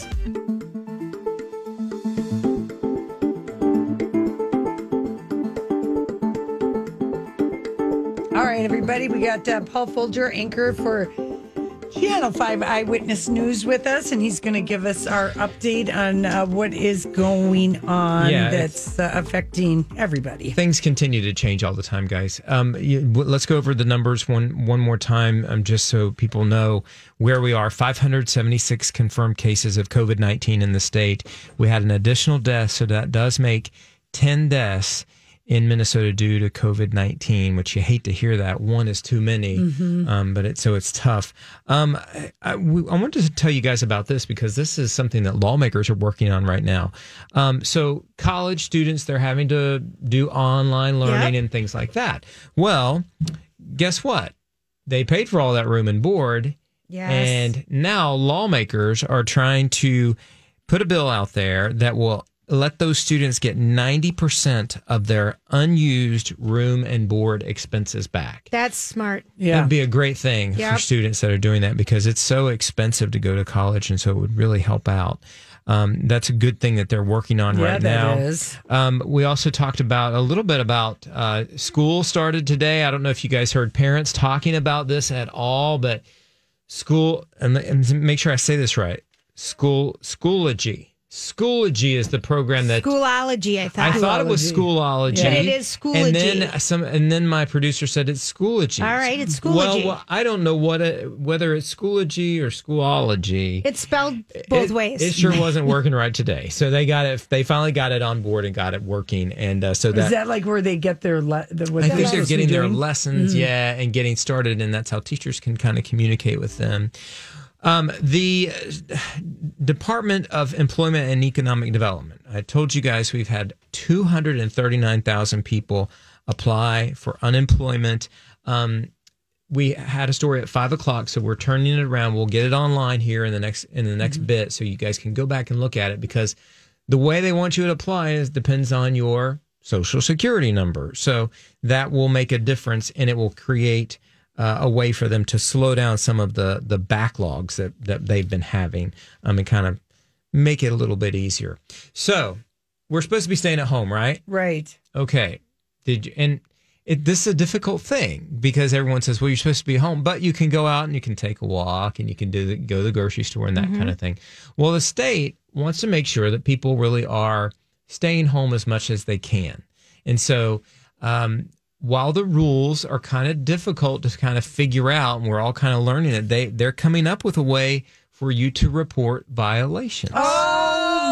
Speaker 5: All right, everybody, we got uh, Paul Folger, anchor for Channel five Eyewitness News with us, and he's going to give us our update on uh, what is going on
Speaker 18: Yeah,
Speaker 5: that's uh, affecting everybody.
Speaker 18: Things continue to change all the time, guys. Um, you, w- let's go over the numbers one one more time, um, just so people know where we are. five hundred seventy-six confirmed cases of COVID nineteen in the state. We had an additional death, so that does make ten deaths in Minnesota due to COVID nineteen, which you hate to hear that. One is too many,
Speaker 5: Mhm.
Speaker 18: um, but it, so it's tough. Um, I, I, we, I wanted to tell you guys about this because this is something that lawmakers are working on right now. Um, so college students, they're having to do online learning
Speaker 5: Yep.
Speaker 18: and things like that. Well, guess what? They paid for all that room and board.
Speaker 4: Yes.
Speaker 18: And now lawmakers are trying to put a bill out there that will let those students get ninety percent of their unused room and board expenses back.
Speaker 4: That's smart.
Speaker 18: That would be a great thing
Speaker 4: Yep.
Speaker 18: for students that are doing that because it's so expensive to go to college, and so it would really help out. Um, that's a good thing that they're working on
Speaker 5: Yeah,
Speaker 18: right
Speaker 5: that
Speaker 18: now.
Speaker 5: is.
Speaker 18: Um, we also talked about a little bit about uh, school started today. I don't know if you guys heard parents talking about this at all, but school, and, and make sure I say this right, school, Schoology. Schoology is the program that
Speaker 4: Schoolology, I thought.
Speaker 18: I thought it was Schoolology.
Speaker 4: Yeah. It is Schoology.
Speaker 18: And then some, and then my producer said it's Schoology.
Speaker 4: All right, it's Schoology.
Speaker 18: Well, well, I don't know what it, whether it's Schoology or Schoolology.
Speaker 4: It's spelled both
Speaker 18: it,
Speaker 4: ways.
Speaker 18: It sure wasn't working right today. So they got it. They finally got it on board and got it working. And uh, so that,
Speaker 5: Is that like where they get their le- the, what
Speaker 18: I
Speaker 5: they're
Speaker 18: think they're
Speaker 5: supposed to be
Speaker 18: getting their
Speaker 5: doing?
Speaker 18: lessons,
Speaker 5: Mhm.
Speaker 18: yeah, and getting started, and that's how teachers can kind of communicate with them. Um, the uh, Department of Employment and Economic Development. I told you guys we've had two hundred thirty-nine thousand people apply for unemployment. Um, we had a story at five o'clock, so we're turning it around. We'll get it online here in the next in the next bit, so you guys can go back and look at it because the way they want you to apply is depends on your social security number. So that will make a difference, and it will create uh, a way for them to slow down some of the the backlogs that that they've been having, um, and kind of make it a little bit easier. So we're supposed to be staying at home, right?
Speaker 5: Right.
Speaker 18: Okay. Did you, and it, this is a difficult thing because everyone says, well, you're supposed to be home, but you can go out and you can take a walk and you can do the, go to the grocery store and that
Speaker 5: Mhm.
Speaker 18: kind of thing. Well, the state wants to make sure that people really are staying home as much as they can. And so um, while the rules are kind of difficult to kind of figure out, and we're all kind of learning it, they, they're coming up with a way for you to report violations.
Speaker 5: Oh,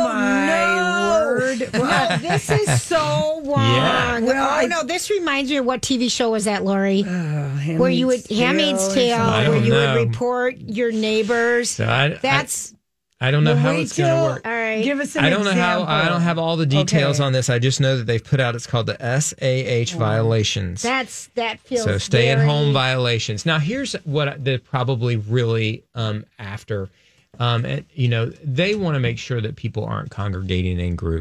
Speaker 5: my word.
Speaker 4: No, this is so wrong.
Speaker 18: Yeah.
Speaker 5: Well,
Speaker 4: oh,
Speaker 5: I-
Speaker 4: no, this reminds me of what T V show was that, Lori? where you would,
Speaker 5: Handmaid's
Speaker 4: Handmaid's
Speaker 5: Tale
Speaker 4: Tale,
Speaker 5: or
Speaker 18: I
Speaker 4: where
Speaker 18: don't
Speaker 4: you
Speaker 18: know.
Speaker 4: would report your neighbors.
Speaker 18: So I,
Speaker 4: That's,
Speaker 18: I, I don't know
Speaker 5: Well,
Speaker 18: how
Speaker 5: wait
Speaker 18: it's going to
Speaker 5: till-
Speaker 18: work.
Speaker 4: all right.
Speaker 5: Give us an
Speaker 18: I don't know how.
Speaker 5: example.
Speaker 18: I don't have all the details
Speaker 5: Okay.
Speaker 18: on this. I just know that they've put out. It's called the S A H violations.
Speaker 4: that's, that feels
Speaker 18: So stay at
Speaker 4: very-
Speaker 18: home violations. Now here's what they're probably really um, after. Um, and, you know, they want to make sure that people aren't congregating in groups.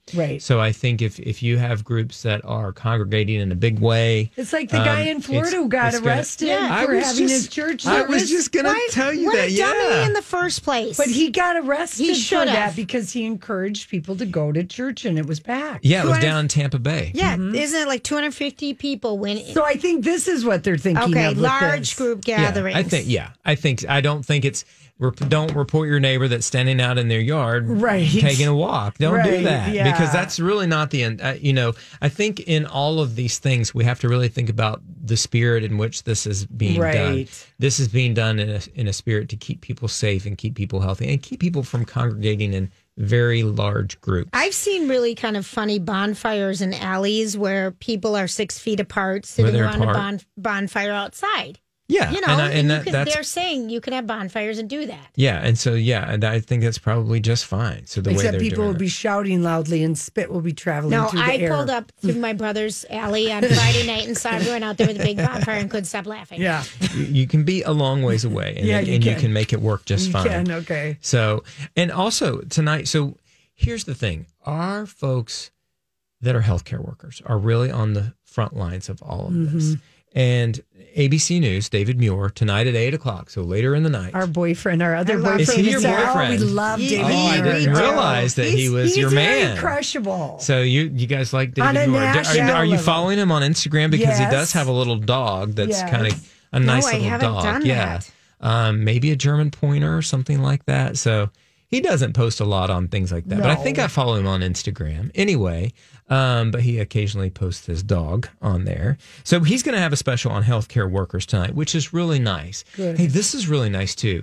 Speaker 5: Right.
Speaker 18: So I think if if you have groups that are congregating in a big way,
Speaker 5: It's like the guy
Speaker 18: um,
Speaker 5: in Florida
Speaker 18: it's-
Speaker 5: who got
Speaker 18: it's gonna-
Speaker 5: arrested
Speaker 4: Yeah.
Speaker 5: for
Speaker 18: I was
Speaker 5: having
Speaker 18: just-
Speaker 5: his church
Speaker 18: I
Speaker 5: service.
Speaker 18: was just gonna
Speaker 4: Why-
Speaker 18: tell you
Speaker 4: what
Speaker 18: that.
Speaker 4: a dummy
Speaker 18: Yeah.
Speaker 4: in the first place.
Speaker 5: But he got arrested
Speaker 4: He
Speaker 5: for
Speaker 4: should
Speaker 5: that
Speaker 4: have.
Speaker 5: because he encouraged people to go to church and it was packed.
Speaker 18: Yeah, it was
Speaker 4: Who I-
Speaker 18: down in Tampa Bay.
Speaker 4: yeah, isn't it like two hundred fifty people when?
Speaker 5: So I think this is what they're thinking
Speaker 4: okay,
Speaker 5: of with
Speaker 4: large
Speaker 5: this.
Speaker 4: group
Speaker 18: Yeah,
Speaker 4: gatherings.
Speaker 18: I think. Yeah, I think. I don't think it's. rep- Don't report your neighbor that's standing out in their yard,
Speaker 5: Right.
Speaker 18: taking a walk. Don't
Speaker 5: Right,
Speaker 18: do that
Speaker 5: yeah.
Speaker 18: because that's really not the end. Uh, you know, I think in all of these things, we have to really think about the spirit in which this is being done.
Speaker 5: Right.
Speaker 18: This is being done in a in a spirit to keep people safe and keep people healthy and keep people from congregating in very large groups.
Speaker 4: I've seen really kind of funny bonfires in alleys where people are six feet apart
Speaker 18: Where
Speaker 4: sitting
Speaker 18: they're
Speaker 4: around a
Speaker 18: apart.
Speaker 4: bon- bonfire outside.
Speaker 18: Yeah,
Speaker 4: You know,
Speaker 18: and I-
Speaker 4: and,
Speaker 18: and
Speaker 4: you
Speaker 18: that-
Speaker 4: can,
Speaker 18: that's-
Speaker 4: they're saying you can have bonfires and do that.
Speaker 18: Yeah, and so yeah, and I think that's probably just fine. So the way
Speaker 5: Except
Speaker 18: they're
Speaker 5: people
Speaker 18: doing
Speaker 5: will
Speaker 18: it.
Speaker 5: be shouting loudly and spit will be traveling
Speaker 4: No,
Speaker 5: through the
Speaker 4: I
Speaker 5: air.
Speaker 4: pulled up through my brother's alley on Friday night and saw everyone out there with a big bonfire and couldn't stop laughing.
Speaker 5: Yeah.
Speaker 18: You- you can be a long ways away, and,
Speaker 5: Yeah,
Speaker 18: it-
Speaker 5: you
Speaker 18: and you
Speaker 5: can.
Speaker 18: can make it work just
Speaker 5: You
Speaker 18: fine.
Speaker 5: can, okay.
Speaker 18: So, and also tonight, so here's the thing: our folks that are healthcare workers are really on the front lines of all of this.
Speaker 5: Mhm.
Speaker 18: And A B C News, David Muir, tonight at eight o'clock, so later in the night.
Speaker 5: Our boyfriend, our other boyfriend.
Speaker 18: Is he your
Speaker 5: Sarah. Oh,
Speaker 18: boyfriend?
Speaker 5: we love
Speaker 18: He-
Speaker 5: David.
Speaker 18: Oh, I
Speaker 5: Muir.
Speaker 18: didn't realize that he
Speaker 5: He's-
Speaker 18: was
Speaker 5: he's
Speaker 18: your
Speaker 5: very
Speaker 18: man.
Speaker 5: crushable.
Speaker 18: So you you guys like
Speaker 5: On
Speaker 18: David
Speaker 5: a
Speaker 18: Muir? Are,
Speaker 5: national
Speaker 18: are you
Speaker 5: level.
Speaker 18: following him on Instagram because
Speaker 5: Yes.
Speaker 18: he does have a little dog that's
Speaker 5: Yes.
Speaker 18: kind of a nice
Speaker 4: No, I
Speaker 18: little
Speaker 4: haven't
Speaker 18: dog.
Speaker 4: done
Speaker 18: yeah,
Speaker 4: that.
Speaker 18: Um, maybe a German pointer or something like that. So he doesn't post a lot on things like that, but I think
Speaker 5: No.
Speaker 18: I follow him on Instagram anyway. Um, but he occasionally posts his dog on there. So he's going to have a special on healthcare workers tonight, which is really nice.
Speaker 5: Good.
Speaker 18: Hey, this is really nice too.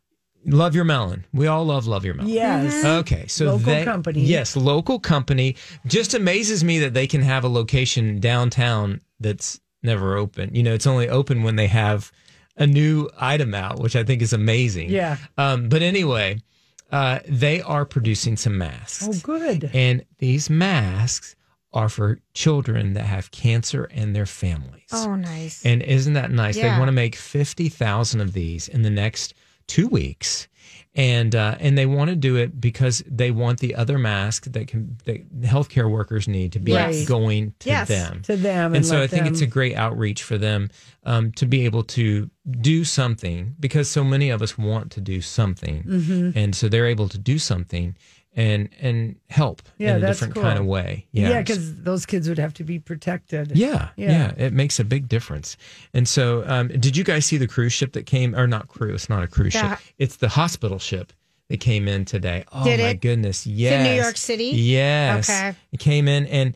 Speaker 18: Love Your Melon. We all love Love Your Melon.
Speaker 5: Yes.
Speaker 18: Okay, so
Speaker 5: Local
Speaker 18: they,
Speaker 5: company.
Speaker 18: Yes, local company. Just amazes me that they can have a location downtown that's never open. You know, it's only open when they have a new item out, which I think is amazing.
Speaker 5: Yeah.
Speaker 18: Um, but anyway, uh, they are producing some masks.
Speaker 5: Oh, good.
Speaker 18: And these masks are for children that have cancer and their families.
Speaker 4: Oh, nice.
Speaker 18: And isn't that nice?
Speaker 4: Yeah.
Speaker 18: They want to make fifty thousand of these in the next two weeks. And uh, and they want to do it because they want the other mask that can that healthcare workers need to be
Speaker 5: Yes.
Speaker 18: going to
Speaker 5: Yes,
Speaker 18: them.
Speaker 5: to them,
Speaker 18: And,
Speaker 5: and
Speaker 18: so
Speaker 5: let
Speaker 18: I think it's a
Speaker 5: them-
Speaker 18: great outreach for them um, to be able to do something because so many of us want to do something.
Speaker 5: Mhm.
Speaker 18: And so they're able to do something and and help
Speaker 5: Yeah,
Speaker 18: in a
Speaker 5: that's
Speaker 18: different
Speaker 5: cool.
Speaker 18: kind of way.
Speaker 5: Yeah,
Speaker 18: Yeah,
Speaker 5: because those kids would have to be protected.
Speaker 18: yeah, yeah, it makes a big difference. And so, um, did you guys see the cruise ship that came, or not cruise? It's not a cruise
Speaker 4: Yeah.
Speaker 18: ship. It's the hospital ship that came in today. Oh
Speaker 4: Did
Speaker 18: my
Speaker 4: it?
Speaker 18: goodness!
Speaker 4: in
Speaker 18: Yes,
Speaker 4: New York City?
Speaker 18: Yes.
Speaker 4: Okay.
Speaker 18: It came in, and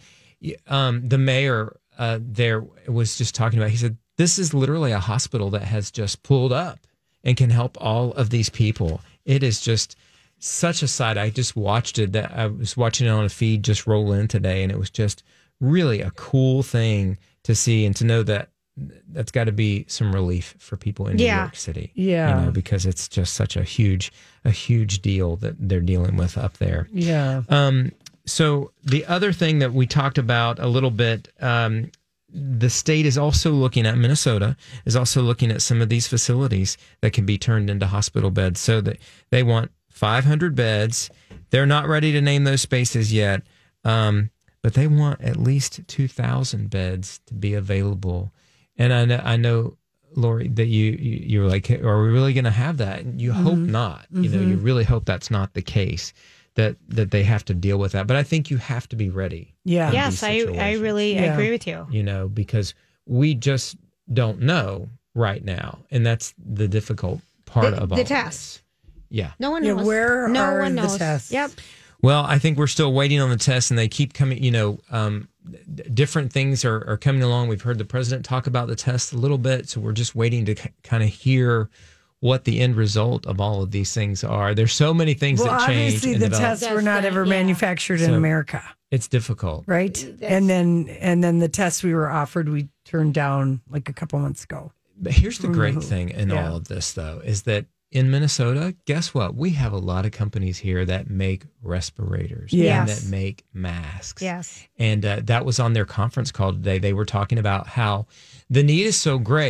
Speaker 18: um, the mayor uh, there was just talking about. He said, "This is literally a hospital that has just pulled up and can help all of these people." It is just such a sight. I just watched it. That I was watching it on a feed just roll in today, and it was just really a cool thing to see and to know that that's got to be some relief for people in
Speaker 5: Yeah.
Speaker 18: New York City.
Speaker 5: Yeah.
Speaker 18: you know, because it's just such a huge, a huge deal that they're dealing with up there.
Speaker 5: Yeah.
Speaker 18: Um. So the other thing that we talked about a little bit. Um, the state is also looking at Minnesota is also looking at some of these facilities that can be turned into hospital beds. So that they want five hundred beds. They're not ready to name those spaces yet, um, but they want at least two thousand beds to be available. And I know, I know, Lori, that you, you you're like, are we really going to have that? And you hope
Speaker 5: Mhm.
Speaker 18: not. You know, you
Speaker 5: Mhm.
Speaker 18: really hope that's not the case. That that they have to deal with that. But I think you have to be ready.
Speaker 5: Yeah.
Speaker 18: in
Speaker 4: Yes,
Speaker 18: these
Speaker 4: I, I
Speaker 18: situations.
Speaker 4: really I
Speaker 5: Yeah.
Speaker 4: agree with you.
Speaker 18: You know, because we just don't know right now, and that's the difficult part
Speaker 4: The-
Speaker 18: of
Speaker 4: the
Speaker 18: all of
Speaker 4: test.
Speaker 18: this. Yeah.
Speaker 4: No one
Speaker 5: Yeah,
Speaker 4: knows.
Speaker 5: where
Speaker 4: no
Speaker 5: are
Speaker 4: one
Speaker 5: the
Speaker 4: knows.
Speaker 5: tests?
Speaker 4: Yep.
Speaker 18: Well, I think we're still waiting on the tests, and they keep coming. You know, um, d- different things are, are coming along. We've heard the president talk about the tests a little bit, so we're just waiting to k- kind of hear what the end result of all of these things are. There's so many things
Speaker 5: Well,
Speaker 18: that change.
Speaker 5: obviously,
Speaker 18: and
Speaker 5: the
Speaker 18: develop.
Speaker 5: tests were not ever manufactured in
Speaker 18: So-
Speaker 5: America,
Speaker 18: It's difficult.
Speaker 5: right? And then, and then the tests we were offered, we turned down like a couple months ago.
Speaker 18: But here's the great
Speaker 5: Mhm.
Speaker 18: thing in
Speaker 5: Yeah.
Speaker 18: all of this, though, is that in Minnesota, guess what? We have a lot of companies here that make respirators and
Speaker 5: Yes.
Speaker 18: that make masks.
Speaker 4: Yes.
Speaker 18: And uh, that was on their conference call today. They were talking about how the need is so great,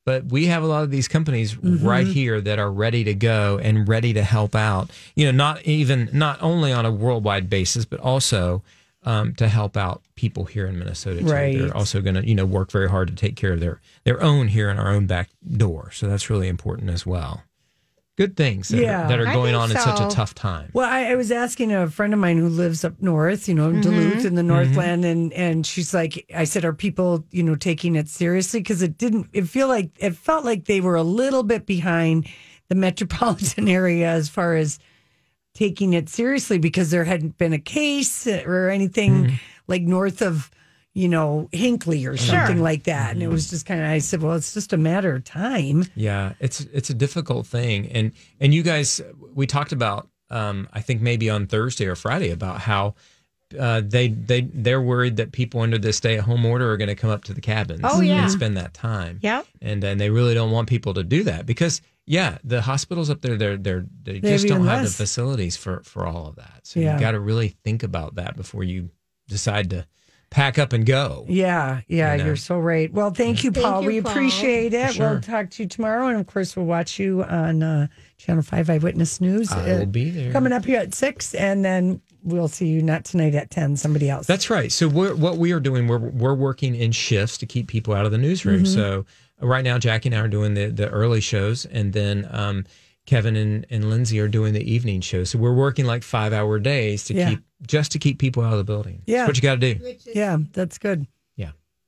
Speaker 18: But we have a lot of these companies
Speaker 5: Mm-hmm.
Speaker 18: right here that are ready to go and ready to help out. You know, not even not only on a worldwide basis, but also um, to help out people here in Minnesota too.
Speaker 5: Right.
Speaker 18: They're also going to, you know, work very hard to take care of their their own here in our own back door. So that's really important as well. Good things that
Speaker 5: Yeah.
Speaker 18: are, that are
Speaker 4: I
Speaker 18: going
Speaker 4: think
Speaker 18: on in such a
Speaker 4: so.
Speaker 18: tough time.
Speaker 5: Well, I, I was asking a friend of mine who lives up north, you know, in Duluth in the Northland, and and she's like, I said, are people, you know, taking it seriously? Because it didn't. It feel like it felt like they were a little bit behind the metropolitan area as far as taking it seriously, because there hadn't been a case or anything like north of, you know, Hinckley or something like that. And it was just kind of, I said, well, it's just a matter of time.
Speaker 18: Yeah, it's it's a difficult thing, and and you guys, we talked about, um, I think maybe on Thursday or Friday, about how uh, they they they're worried that people under this stay-at-home order are going to come up to the cabins
Speaker 4: Oh, yeah.
Speaker 18: and spend that time.
Speaker 4: Yep.
Speaker 18: and and they really don't want people to do that because yeah, the hospitals up there, they're they're they
Speaker 5: They have
Speaker 18: just don't
Speaker 5: even
Speaker 18: have the
Speaker 5: less.
Speaker 18: facilities for for all of that. So
Speaker 5: Yeah.
Speaker 18: you got to really think about that before you decide to pack up and go.
Speaker 5: Yeah, yeah,
Speaker 18: You know?
Speaker 5: you're so right. Well, thank you,
Speaker 4: Thank
Speaker 5: Paul.
Speaker 4: you,
Speaker 5: we
Speaker 4: Paul.
Speaker 5: appreciate it.
Speaker 18: Sure.
Speaker 5: We'll talk to you tomorrow. And of course, we'll watch you on uh, Channel five Eyewitness News.
Speaker 18: I
Speaker 5: uh,
Speaker 18: will be there.
Speaker 5: Coming up here at six. And then we'll see you not tonight at ten, somebody else.
Speaker 18: That's right. So we're, what we are doing, we're we're working in shifts to keep people out of the newsroom.
Speaker 5: Mm-hmm.
Speaker 18: So right now, Jackie and I are doing the, the early shows, and then um, Kevin and, and Lindsay are doing the evening shows. So we're working like five hour days to
Speaker 5: Yeah.
Speaker 18: keep just to keep people out of the building.
Speaker 5: Yeah.
Speaker 18: That's what you got to do.
Speaker 5: Yeah, that's good.
Speaker 18: Yeah.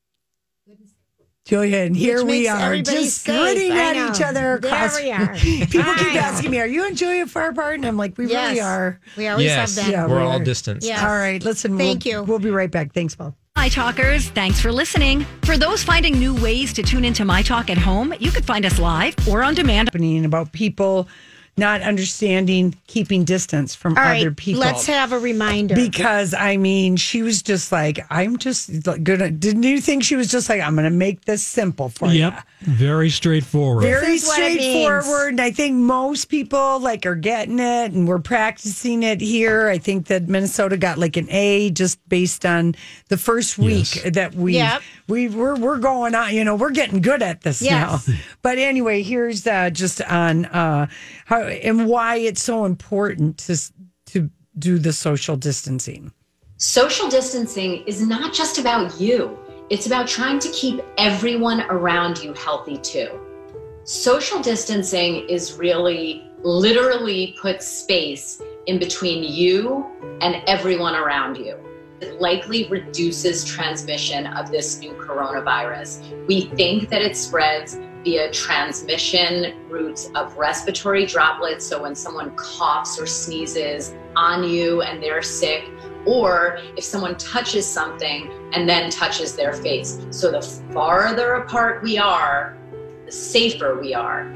Speaker 5: Julia, and here
Speaker 4: Which
Speaker 5: we
Speaker 4: makes
Speaker 5: are
Speaker 4: everybody
Speaker 5: just
Speaker 4: safe.
Speaker 5: gritting
Speaker 4: I
Speaker 5: at
Speaker 4: know.
Speaker 5: each other
Speaker 4: There
Speaker 5: across.
Speaker 4: we are.
Speaker 5: People keep
Speaker 4: I
Speaker 5: asking
Speaker 4: know.
Speaker 5: me, are you and Julia far apart? And I'm like, we
Speaker 4: Yes.
Speaker 5: really are.
Speaker 4: We always
Speaker 18: Yes,
Speaker 4: have been.
Speaker 5: Yeah,
Speaker 18: we're
Speaker 5: we
Speaker 18: all
Speaker 5: are.
Speaker 18: distanced.
Speaker 4: Yes.
Speaker 5: All right, listen.
Speaker 4: Thank
Speaker 5: we'll,
Speaker 4: you.
Speaker 5: We'll be right back. Thanks, Paul.
Speaker 2: My Talkers, thanks for listening. For those finding new ways to tune into My Talk at home, you can find us live or on demand.
Speaker 5: Happening about people not understanding keeping distance from
Speaker 4: All
Speaker 5: other
Speaker 4: right,
Speaker 5: people.
Speaker 4: let's have a reminder.
Speaker 5: Because I mean, she was just like, I'm just gonna. Didn't you think she was just like, I'm gonna make this simple for you?
Speaker 3: Yep. Very straightforward.
Speaker 5: Very
Speaker 4: This is what it
Speaker 5: straightforward. And I think most people like are getting it, and we're practicing it here. I think that Minnesota got like an A just based on the first week
Speaker 3: Yes.
Speaker 5: that we
Speaker 4: Yep.
Speaker 5: we we're we're going on. You know, we're getting good at this
Speaker 4: Yes.
Speaker 5: now. But anyway, here's uh, just on uh, how and why it's so important to to do the social distancing.
Speaker 19: Social distancing is not just about you. It's about trying to keep everyone around you healthy too. Social distancing is really literally put space in between you and everyone around you. It likely reduces transmission of this new coronavirus. We think that it spreads via transmission routes of respiratory droplets. So when someone coughs or sneezes on you and they're sick, or if someone touches something and then touches their face. So the farther apart we are, the safer we are.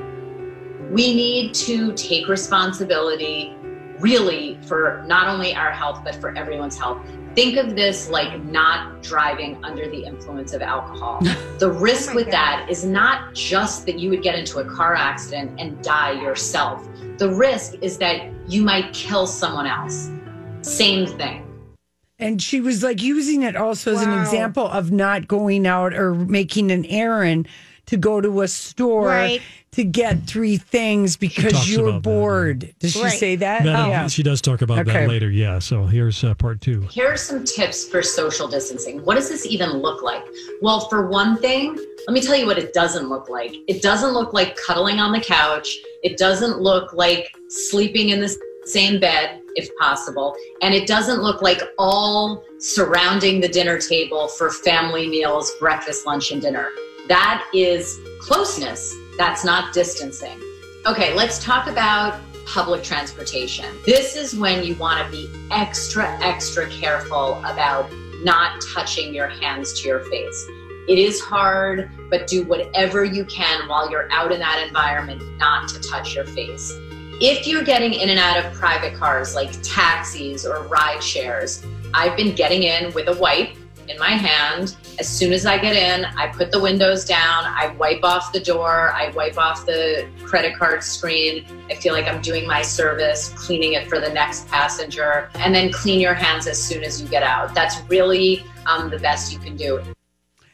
Speaker 19: We need to take responsibility really for not only our health, but for everyone's health. Think of this like not driving under the influence of alcohol. The risk
Speaker 4: Oh my
Speaker 19: with
Speaker 4: God.
Speaker 19: that is not just that you would get into a car accident and die yourself. The risk is that you might kill someone else. Same thing.
Speaker 5: And she was like using it also as an
Speaker 4: Wow.
Speaker 5: example of not going out or making an errand to go to a store
Speaker 4: Right.
Speaker 5: to get three things because
Speaker 3: talks
Speaker 5: you're
Speaker 3: about that,
Speaker 5: bored. Does she
Speaker 4: Right.
Speaker 5: say that?
Speaker 3: That-
Speaker 5: Oh, yeah.
Speaker 3: She does talk about
Speaker 5: Okay.
Speaker 3: that later. Yeah. So here's uh, part two.
Speaker 19: Here are some tips for social distancing. What does this even look like? Well, for one thing, let me tell you what it doesn't look like. It doesn't look like cuddling on the couch. It doesn't look like sleeping in the same bed, if possible. And it doesn't look like all surrounding the dinner table for family meals, breakfast, lunch, and dinner. That is closeness. That's not distancing. Okay, let's talk about public transportation. This is when you want to be extra, extra careful about not touching your hands to your face. It is hard, but do whatever you can while you're out in that environment not to touch your face. If you're getting in and out of private cars like taxis or ride shares, I've been getting in with a wipe in my hand. As soon as I get in, I put the windows down, I wipe off the door, I wipe off the credit card screen. I feel like I'm doing my service, cleaning it for the next passenger, and then clean your hands as soon as you get out. That's really um, the best you can do.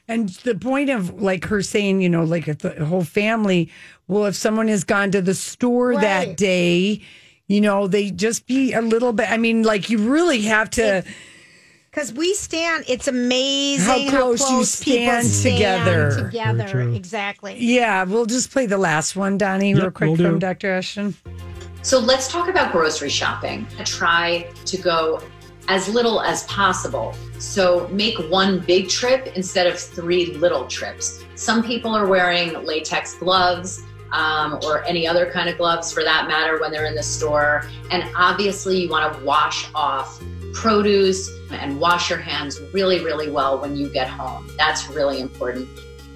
Speaker 5: And the point of like her saying, you know, like if the whole family, well, if someone has gone to the store
Speaker 4: Right.
Speaker 5: that day, you know, they just be a little bit. I mean, like you really have to.
Speaker 4: Because we stand, it's amazing
Speaker 5: How close you
Speaker 4: people
Speaker 5: stand
Speaker 4: stand
Speaker 5: together.
Speaker 4: together. Exactly.
Speaker 5: Yeah, we'll just play the last one, Donnie, real
Speaker 4: Yep,
Speaker 5: quick
Speaker 4: will
Speaker 5: from
Speaker 4: do.
Speaker 5: Doctor Ashton.
Speaker 19: So let's talk about grocery shopping. Try to go as little as possible. So make one big trip instead of three little trips. Some people are wearing latex gloves um, or any other kind of gloves for that matter when they're in the store. And obviously you want to wash off produce and wash your hands really, really well when you get home. That's really important.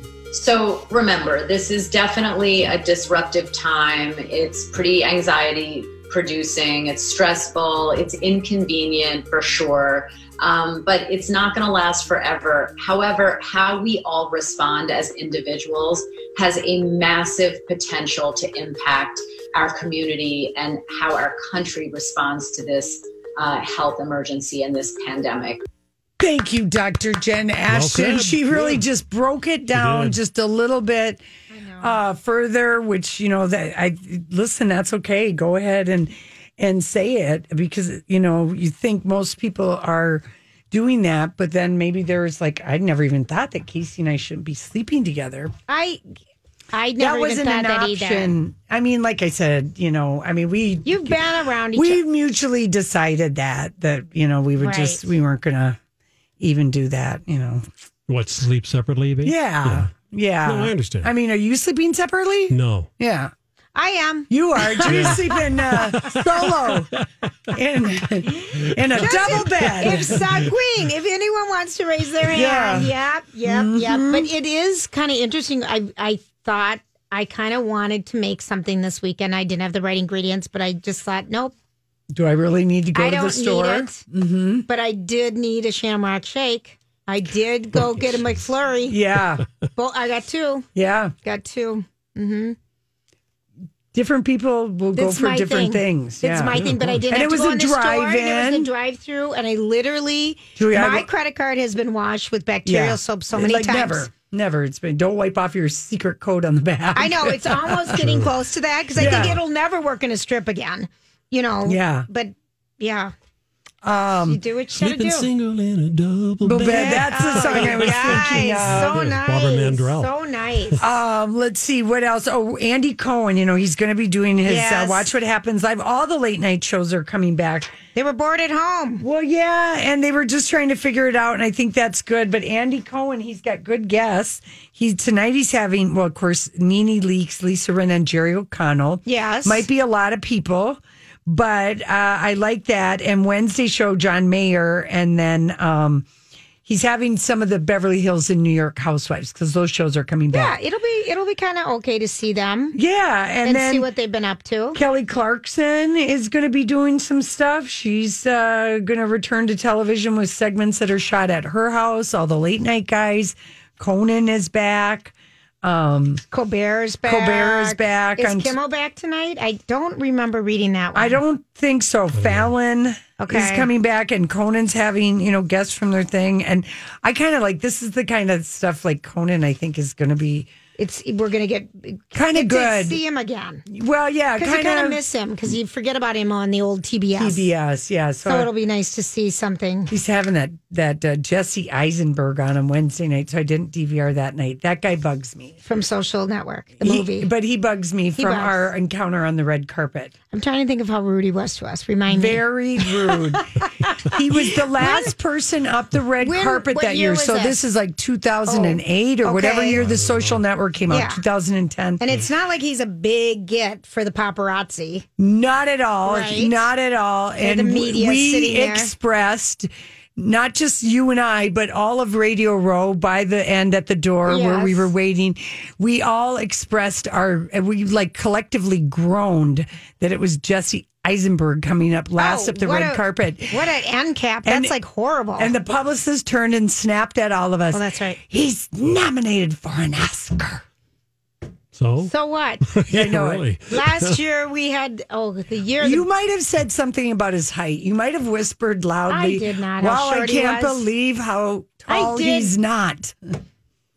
Speaker 19: So remember, this is definitely a disruptive time. It's pretty anxiety producing. It's stressful. It's inconvenient for sure. Um, but it's not going to last forever. However, how we all respond as individuals has a massive potential to impact our community and how our country responds to this uh, health emergency and this pandemic.
Speaker 5: Thank you, Doctor Jen Ashton.
Speaker 19: good,
Speaker 5: She really
Speaker 19: good.
Speaker 5: just broke it down
Speaker 19: did.
Speaker 5: just a little bit uh, further, which, you know, that I listen, that's okay. Go ahead and and say it because, you know, you think most people are doing that, but then maybe there's like, I'd never even thought that Casey and I shouldn't be sleeping together.
Speaker 4: I I never
Speaker 5: that wasn't
Speaker 4: even
Speaker 5: an
Speaker 4: thought that
Speaker 5: option.
Speaker 4: either.
Speaker 5: I mean, like I said, you know, I mean, we
Speaker 4: You've been around each
Speaker 5: we
Speaker 4: other.
Speaker 5: mutually decided that that you know we would
Speaker 4: Right.
Speaker 5: just we weren't gonna even do that. You know,
Speaker 3: What, sleep separately? Maybe?
Speaker 5: yeah, yeah.
Speaker 3: No, I understand.
Speaker 5: I mean, are you sleeping separately?
Speaker 3: No.
Speaker 5: Yeah.
Speaker 4: I am.
Speaker 5: You are. You're
Speaker 3: Yeah.
Speaker 5: sleeping uh, solo in in a
Speaker 4: Just
Speaker 5: double
Speaker 4: if-
Speaker 5: bed.
Speaker 4: If Queen, if anyone wants to raise their hand,
Speaker 5: Yeah.
Speaker 4: yep, yep, yep.
Speaker 5: Mhm.
Speaker 4: But it is kind of interesting. I I thought I kind of wanted to make something this weekend. I didn't have the right ingredients, but I just thought, nope,
Speaker 5: Do I really need to go
Speaker 4: I
Speaker 5: to
Speaker 4: don't
Speaker 5: the store?
Speaker 4: need it.
Speaker 5: Mm-hmm.
Speaker 4: But I did need a Shamrock Shake. I did go get a McFlurry.
Speaker 5: Yeah.
Speaker 4: Well, I got two.
Speaker 5: Yeah.
Speaker 4: Got two. Mm-hmm.
Speaker 5: Different people will go
Speaker 4: That's
Speaker 5: for
Speaker 4: my
Speaker 5: different
Speaker 4: thing.
Speaker 5: things.
Speaker 4: It's
Speaker 5: yeah.
Speaker 4: my thing, but I didn't
Speaker 5: And
Speaker 4: have
Speaker 5: it was
Speaker 4: to go
Speaker 5: a
Speaker 4: in the store.
Speaker 5: drive-in.
Speaker 4: It was a drive-through, and I literally,
Speaker 5: Julie, I
Speaker 4: my
Speaker 5: will-
Speaker 4: credit card has been washed with bacterial soap so many
Speaker 5: like
Speaker 4: times.
Speaker 5: Never, never. It's been. Don't wipe off your secret code on the back.
Speaker 4: I know it's almost getting close to that because I
Speaker 5: Yeah.
Speaker 4: think it'll never work in a strip again. You know.
Speaker 5: Yeah.
Speaker 4: But yeah,
Speaker 5: Um,
Speaker 4: you do what you gotta
Speaker 3: Sleeping
Speaker 4: do.
Speaker 3: single in a double
Speaker 5: But
Speaker 3: bed.
Speaker 5: that's the song I was
Speaker 4: Guys,
Speaker 5: thinking of.
Speaker 4: so nice.
Speaker 3: Barbara Mandrell.
Speaker 4: So nice.
Speaker 5: Um, let's see what else. Oh, Andy Cohen. You know he's going to be doing his
Speaker 4: Yes.
Speaker 5: uh, Watch What Happens Live. All the late night shows are coming back.
Speaker 4: They were bored at home.
Speaker 5: Well, yeah, and they were just trying to figure it out, and I think that's good. But Andy Cohen, he's got good guests. He tonight he's having, well, of course, Nene Leakes, Lisa Rinna, and Jerry O'Connell.
Speaker 4: Yes.
Speaker 5: Might be a lot of people, but uh, I like that. And Wednesday show, John Mayer, and then um, he's having some of the Beverly Hills and New York Housewives because those shows are coming
Speaker 4: Yeah,
Speaker 5: back.
Speaker 4: it'll be it'll be kind of okay to see them.
Speaker 5: Yeah, and,
Speaker 4: and
Speaker 5: then
Speaker 4: see what they've been up to.
Speaker 5: Kelly Clarkson is going to be doing some stuff. She's uh, going to return to television with segments that are shot at her house. All the late night guys. Conan is back. Um,
Speaker 4: Colbert is back.
Speaker 5: Colbert is back.
Speaker 4: Is
Speaker 5: on-
Speaker 4: Kimmel back tonight? I don't remember reading that one.
Speaker 5: I don't think so. Fallon
Speaker 4: Okay.
Speaker 5: is coming back, and Conan's having, you know, guests from their thing. And I kind of like, this is the kind of stuff like Conan, I think, is going to be
Speaker 4: It's we're gonna get
Speaker 5: kind of
Speaker 4: get to
Speaker 5: good.
Speaker 4: see him again.
Speaker 5: Well, yeah,
Speaker 4: Because you
Speaker 5: kind
Speaker 4: kind of
Speaker 5: of
Speaker 4: miss him because you forget about him on the old T B S.
Speaker 5: T B S, yeah. So,
Speaker 4: So it'll be nice to see something.
Speaker 5: he's having that that uh, Jesse Eisenberg on on Wednesday night, so I didn't D V R that night. That guy bugs me.
Speaker 4: From Social Network, the
Speaker 5: He-
Speaker 4: movie.
Speaker 5: but he bugs me
Speaker 4: He
Speaker 5: from
Speaker 4: bugs.
Speaker 5: our encounter on the red carpet.
Speaker 4: I'm trying to think of how rude he was to us. Remind me.
Speaker 5: Very rude. He was the last person up the red
Speaker 4: when-
Speaker 5: carpet
Speaker 4: what
Speaker 5: that
Speaker 4: year
Speaker 5: year.
Speaker 4: was
Speaker 5: So
Speaker 4: this?
Speaker 5: this is like two thousand eight
Speaker 4: Oh,
Speaker 5: or whatever
Speaker 4: okay.
Speaker 5: year the Social Network came
Speaker 4: Yeah.
Speaker 5: out, two thousand ten.
Speaker 4: And it's not like he's a big get for the paparazzi.
Speaker 5: Not at all.
Speaker 4: Right.
Speaker 5: Not at all.
Speaker 4: And the
Speaker 5: we-
Speaker 4: media
Speaker 5: we
Speaker 4: sitting there.
Speaker 5: expressed, not just you and I, but all of Radio Row by the end at the door where we
Speaker 4: Yes.
Speaker 5: were waiting. We all expressed our, we like collectively groaned that it was Jesse Eisenberg coming up last
Speaker 4: Oh,
Speaker 5: up the
Speaker 4: what
Speaker 5: red
Speaker 4: a-
Speaker 5: carpet.
Speaker 4: What an end cap. That's
Speaker 5: And-
Speaker 4: like horrible.
Speaker 5: And the publicist turned and snapped at all of us.
Speaker 4: Oh, that's right.
Speaker 5: He's nominated for an Oscar.
Speaker 3: So?
Speaker 4: So what?
Speaker 3: yeah,
Speaker 5: I know it.
Speaker 3: really.
Speaker 4: Last year we had, oh, the year.
Speaker 5: You
Speaker 4: the,
Speaker 5: might have said something about his height. You might have whispered loudly.
Speaker 4: I did not. How
Speaker 5: Wow, I
Speaker 4: short he
Speaker 5: can't
Speaker 4: was.
Speaker 5: believe how
Speaker 4: I
Speaker 5: tall
Speaker 4: did.
Speaker 5: he's not.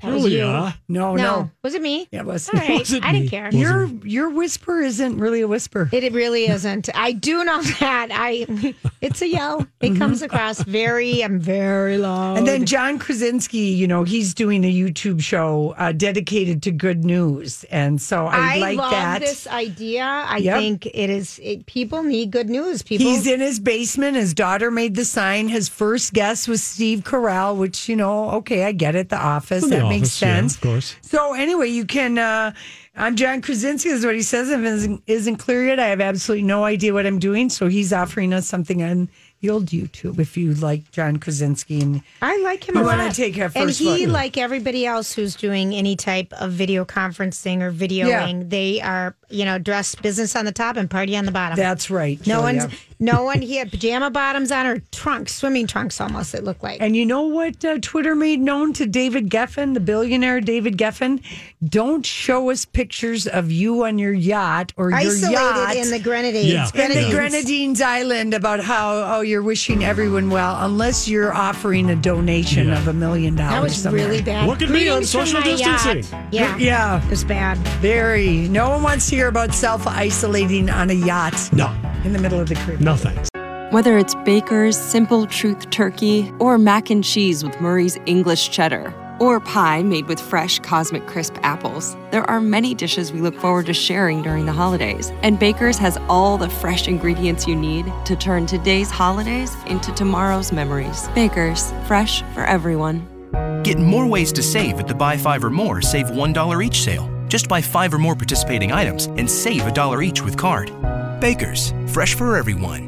Speaker 4: That was you.
Speaker 3: Julia.
Speaker 5: No, no.
Speaker 4: Was it me?
Speaker 5: Yeah, it was.
Speaker 4: All right.
Speaker 3: Was it
Speaker 4: I
Speaker 3: me?
Speaker 4: didn't care.
Speaker 3: Was it
Speaker 5: Your your whisper isn't really a whisper.
Speaker 4: It, it really isn't. I do know that. I. It's a yell. It comes across very. I'm very loud.
Speaker 5: And then John Krasinski, you know, he's doing a YouTube show uh, dedicated to good news, and so I,
Speaker 4: I
Speaker 5: like
Speaker 4: love
Speaker 5: that.
Speaker 4: this idea. I
Speaker 5: Yep.
Speaker 4: think it is. It, people need good news. People.
Speaker 5: He's in his basement. His daughter made the sign. His first guest was Steve Carell, which, you know, okay, I get it. The Office.
Speaker 3: From The
Speaker 5: that makes
Speaker 3: Office, yeah,
Speaker 5: sense.
Speaker 3: of course.
Speaker 5: So anyway, you can, uh, I'm John Krasinski, is what he says. If it isn't, isn't clear yet, I have absolutely no idea what I'm doing. So he's offering us something on the old YouTube if you like John Krasinski. And
Speaker 4: I like him
Speaker 5: you
Speaker 4: a lot.
Speaker 5: want to take a first
Speaker 4: And he,
Speaker 5: look.
Speaker 4: like everybody else who's doing any type of video conferencing or videoing,
Speaker 5: Yeah.
Speaker 4: they are, you know, dressed business on the top and party on the bottom.
Speaker 5: That's right.
Speaker 4: No
Speaker 5: Julia.
Speaker 4: one's, no one, he had pajama bottoms on or trunks, swimming trunks almost, it looked like.
Speaker 5: And you know what uh, Twitter made known to David Geffen, the billionaire David Geffen? Don't show us pictures of you on your yacht or your
Speaker 4: Isolated
Speaker 5: yacht
Speaker 4: in the Grenadines.
Speaker 3: Yeah.
Speaker 5: in the
Speaker 4: Grenadines.
Speaker 5: Grenadines Island about how oh you're wishing everyone well, unless you're offering a donation
Speaker 3: Yeah.
Speaker 5: of a million dollars.
Speaker 4: That was
Speaker 5: somewhere.
Speaker 4: really bad.
Speaker 3: What could be on
Speaker 4: Kudos to
Speaker 3: social
Speaker 4: my
Speaker 3: distancing?
Speaker 4: yacht. Yeah.
Speaker 5: Yeah.
Speaker 4: It was bad.
Speaker 5: Very. No one wants to hear about self isolating on a yacht
Speaker 3: No,
Speaker 5: in the middle of the Caribbean.
Speaker 3: no thanks.
Speaker 17: Whether it's Baker's Simple Truth Turkey or mac and cheese with Murray's English Cheddar or pie made with fresh Cosmic Crisp apples, there are many dishes we look forward to sharing during the holidays. And Baker's has all the fresh ingredients you need to turn today's holidays into tomorrow's memories. Baker's, fresh for everyone.
Speaker 20: Get more ways to save at the Buy Five or More Save one dollar each sale. Just buy five or more participating items and save a dollar each with card. Baker's, fresh for everyone.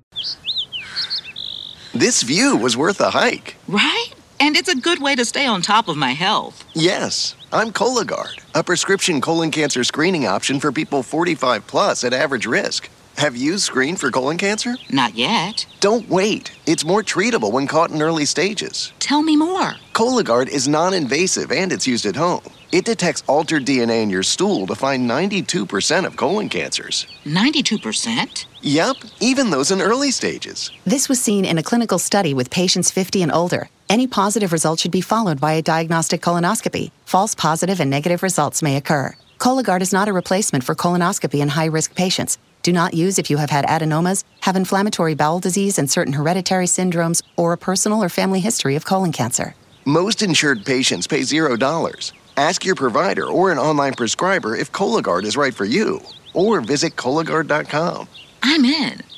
Speaker 8: This view was worth a hike.
Speaker 21: Right? And it's a good way to stay on top of my health.
Speaker 8: Yes, I'm Cologuard, a prescription colon cancer screening option for people forty-five plus at average risk. Have you screened for colon cancer?
Speaker 21: Not yet.
Speaker 8: Don't wait. It's more treatable when caught in early stages.
Speaker 21: Tell me more.
Speaker 8: Cologuard is non-invasive and it's used at home. It detects altered D N A in your stool to find ninety-two percent of colon cancers.
Speaker 21: ninety-two percent?
Speaker 8: Yep, even those in early stages.
Speaker 22: This was seen in a clinical study with patients fifty and older. Any positive result should be followed by a diagnostic colonoscopy. False positive and negative results may occur. Cologuard is not a replacement for colonoscopy in high-risk patients. Do not use if you have had adenomas, have inflammatory bowel disease and certain hereditary syndromes, or a personal or family history of colon cancer.
Speaker 8: Most insured patients pay zero dollars. Ask your provider or an online prescriber if Cologuard is right for you, or visit Cologuard dot com.
Speaker 21: I'm in.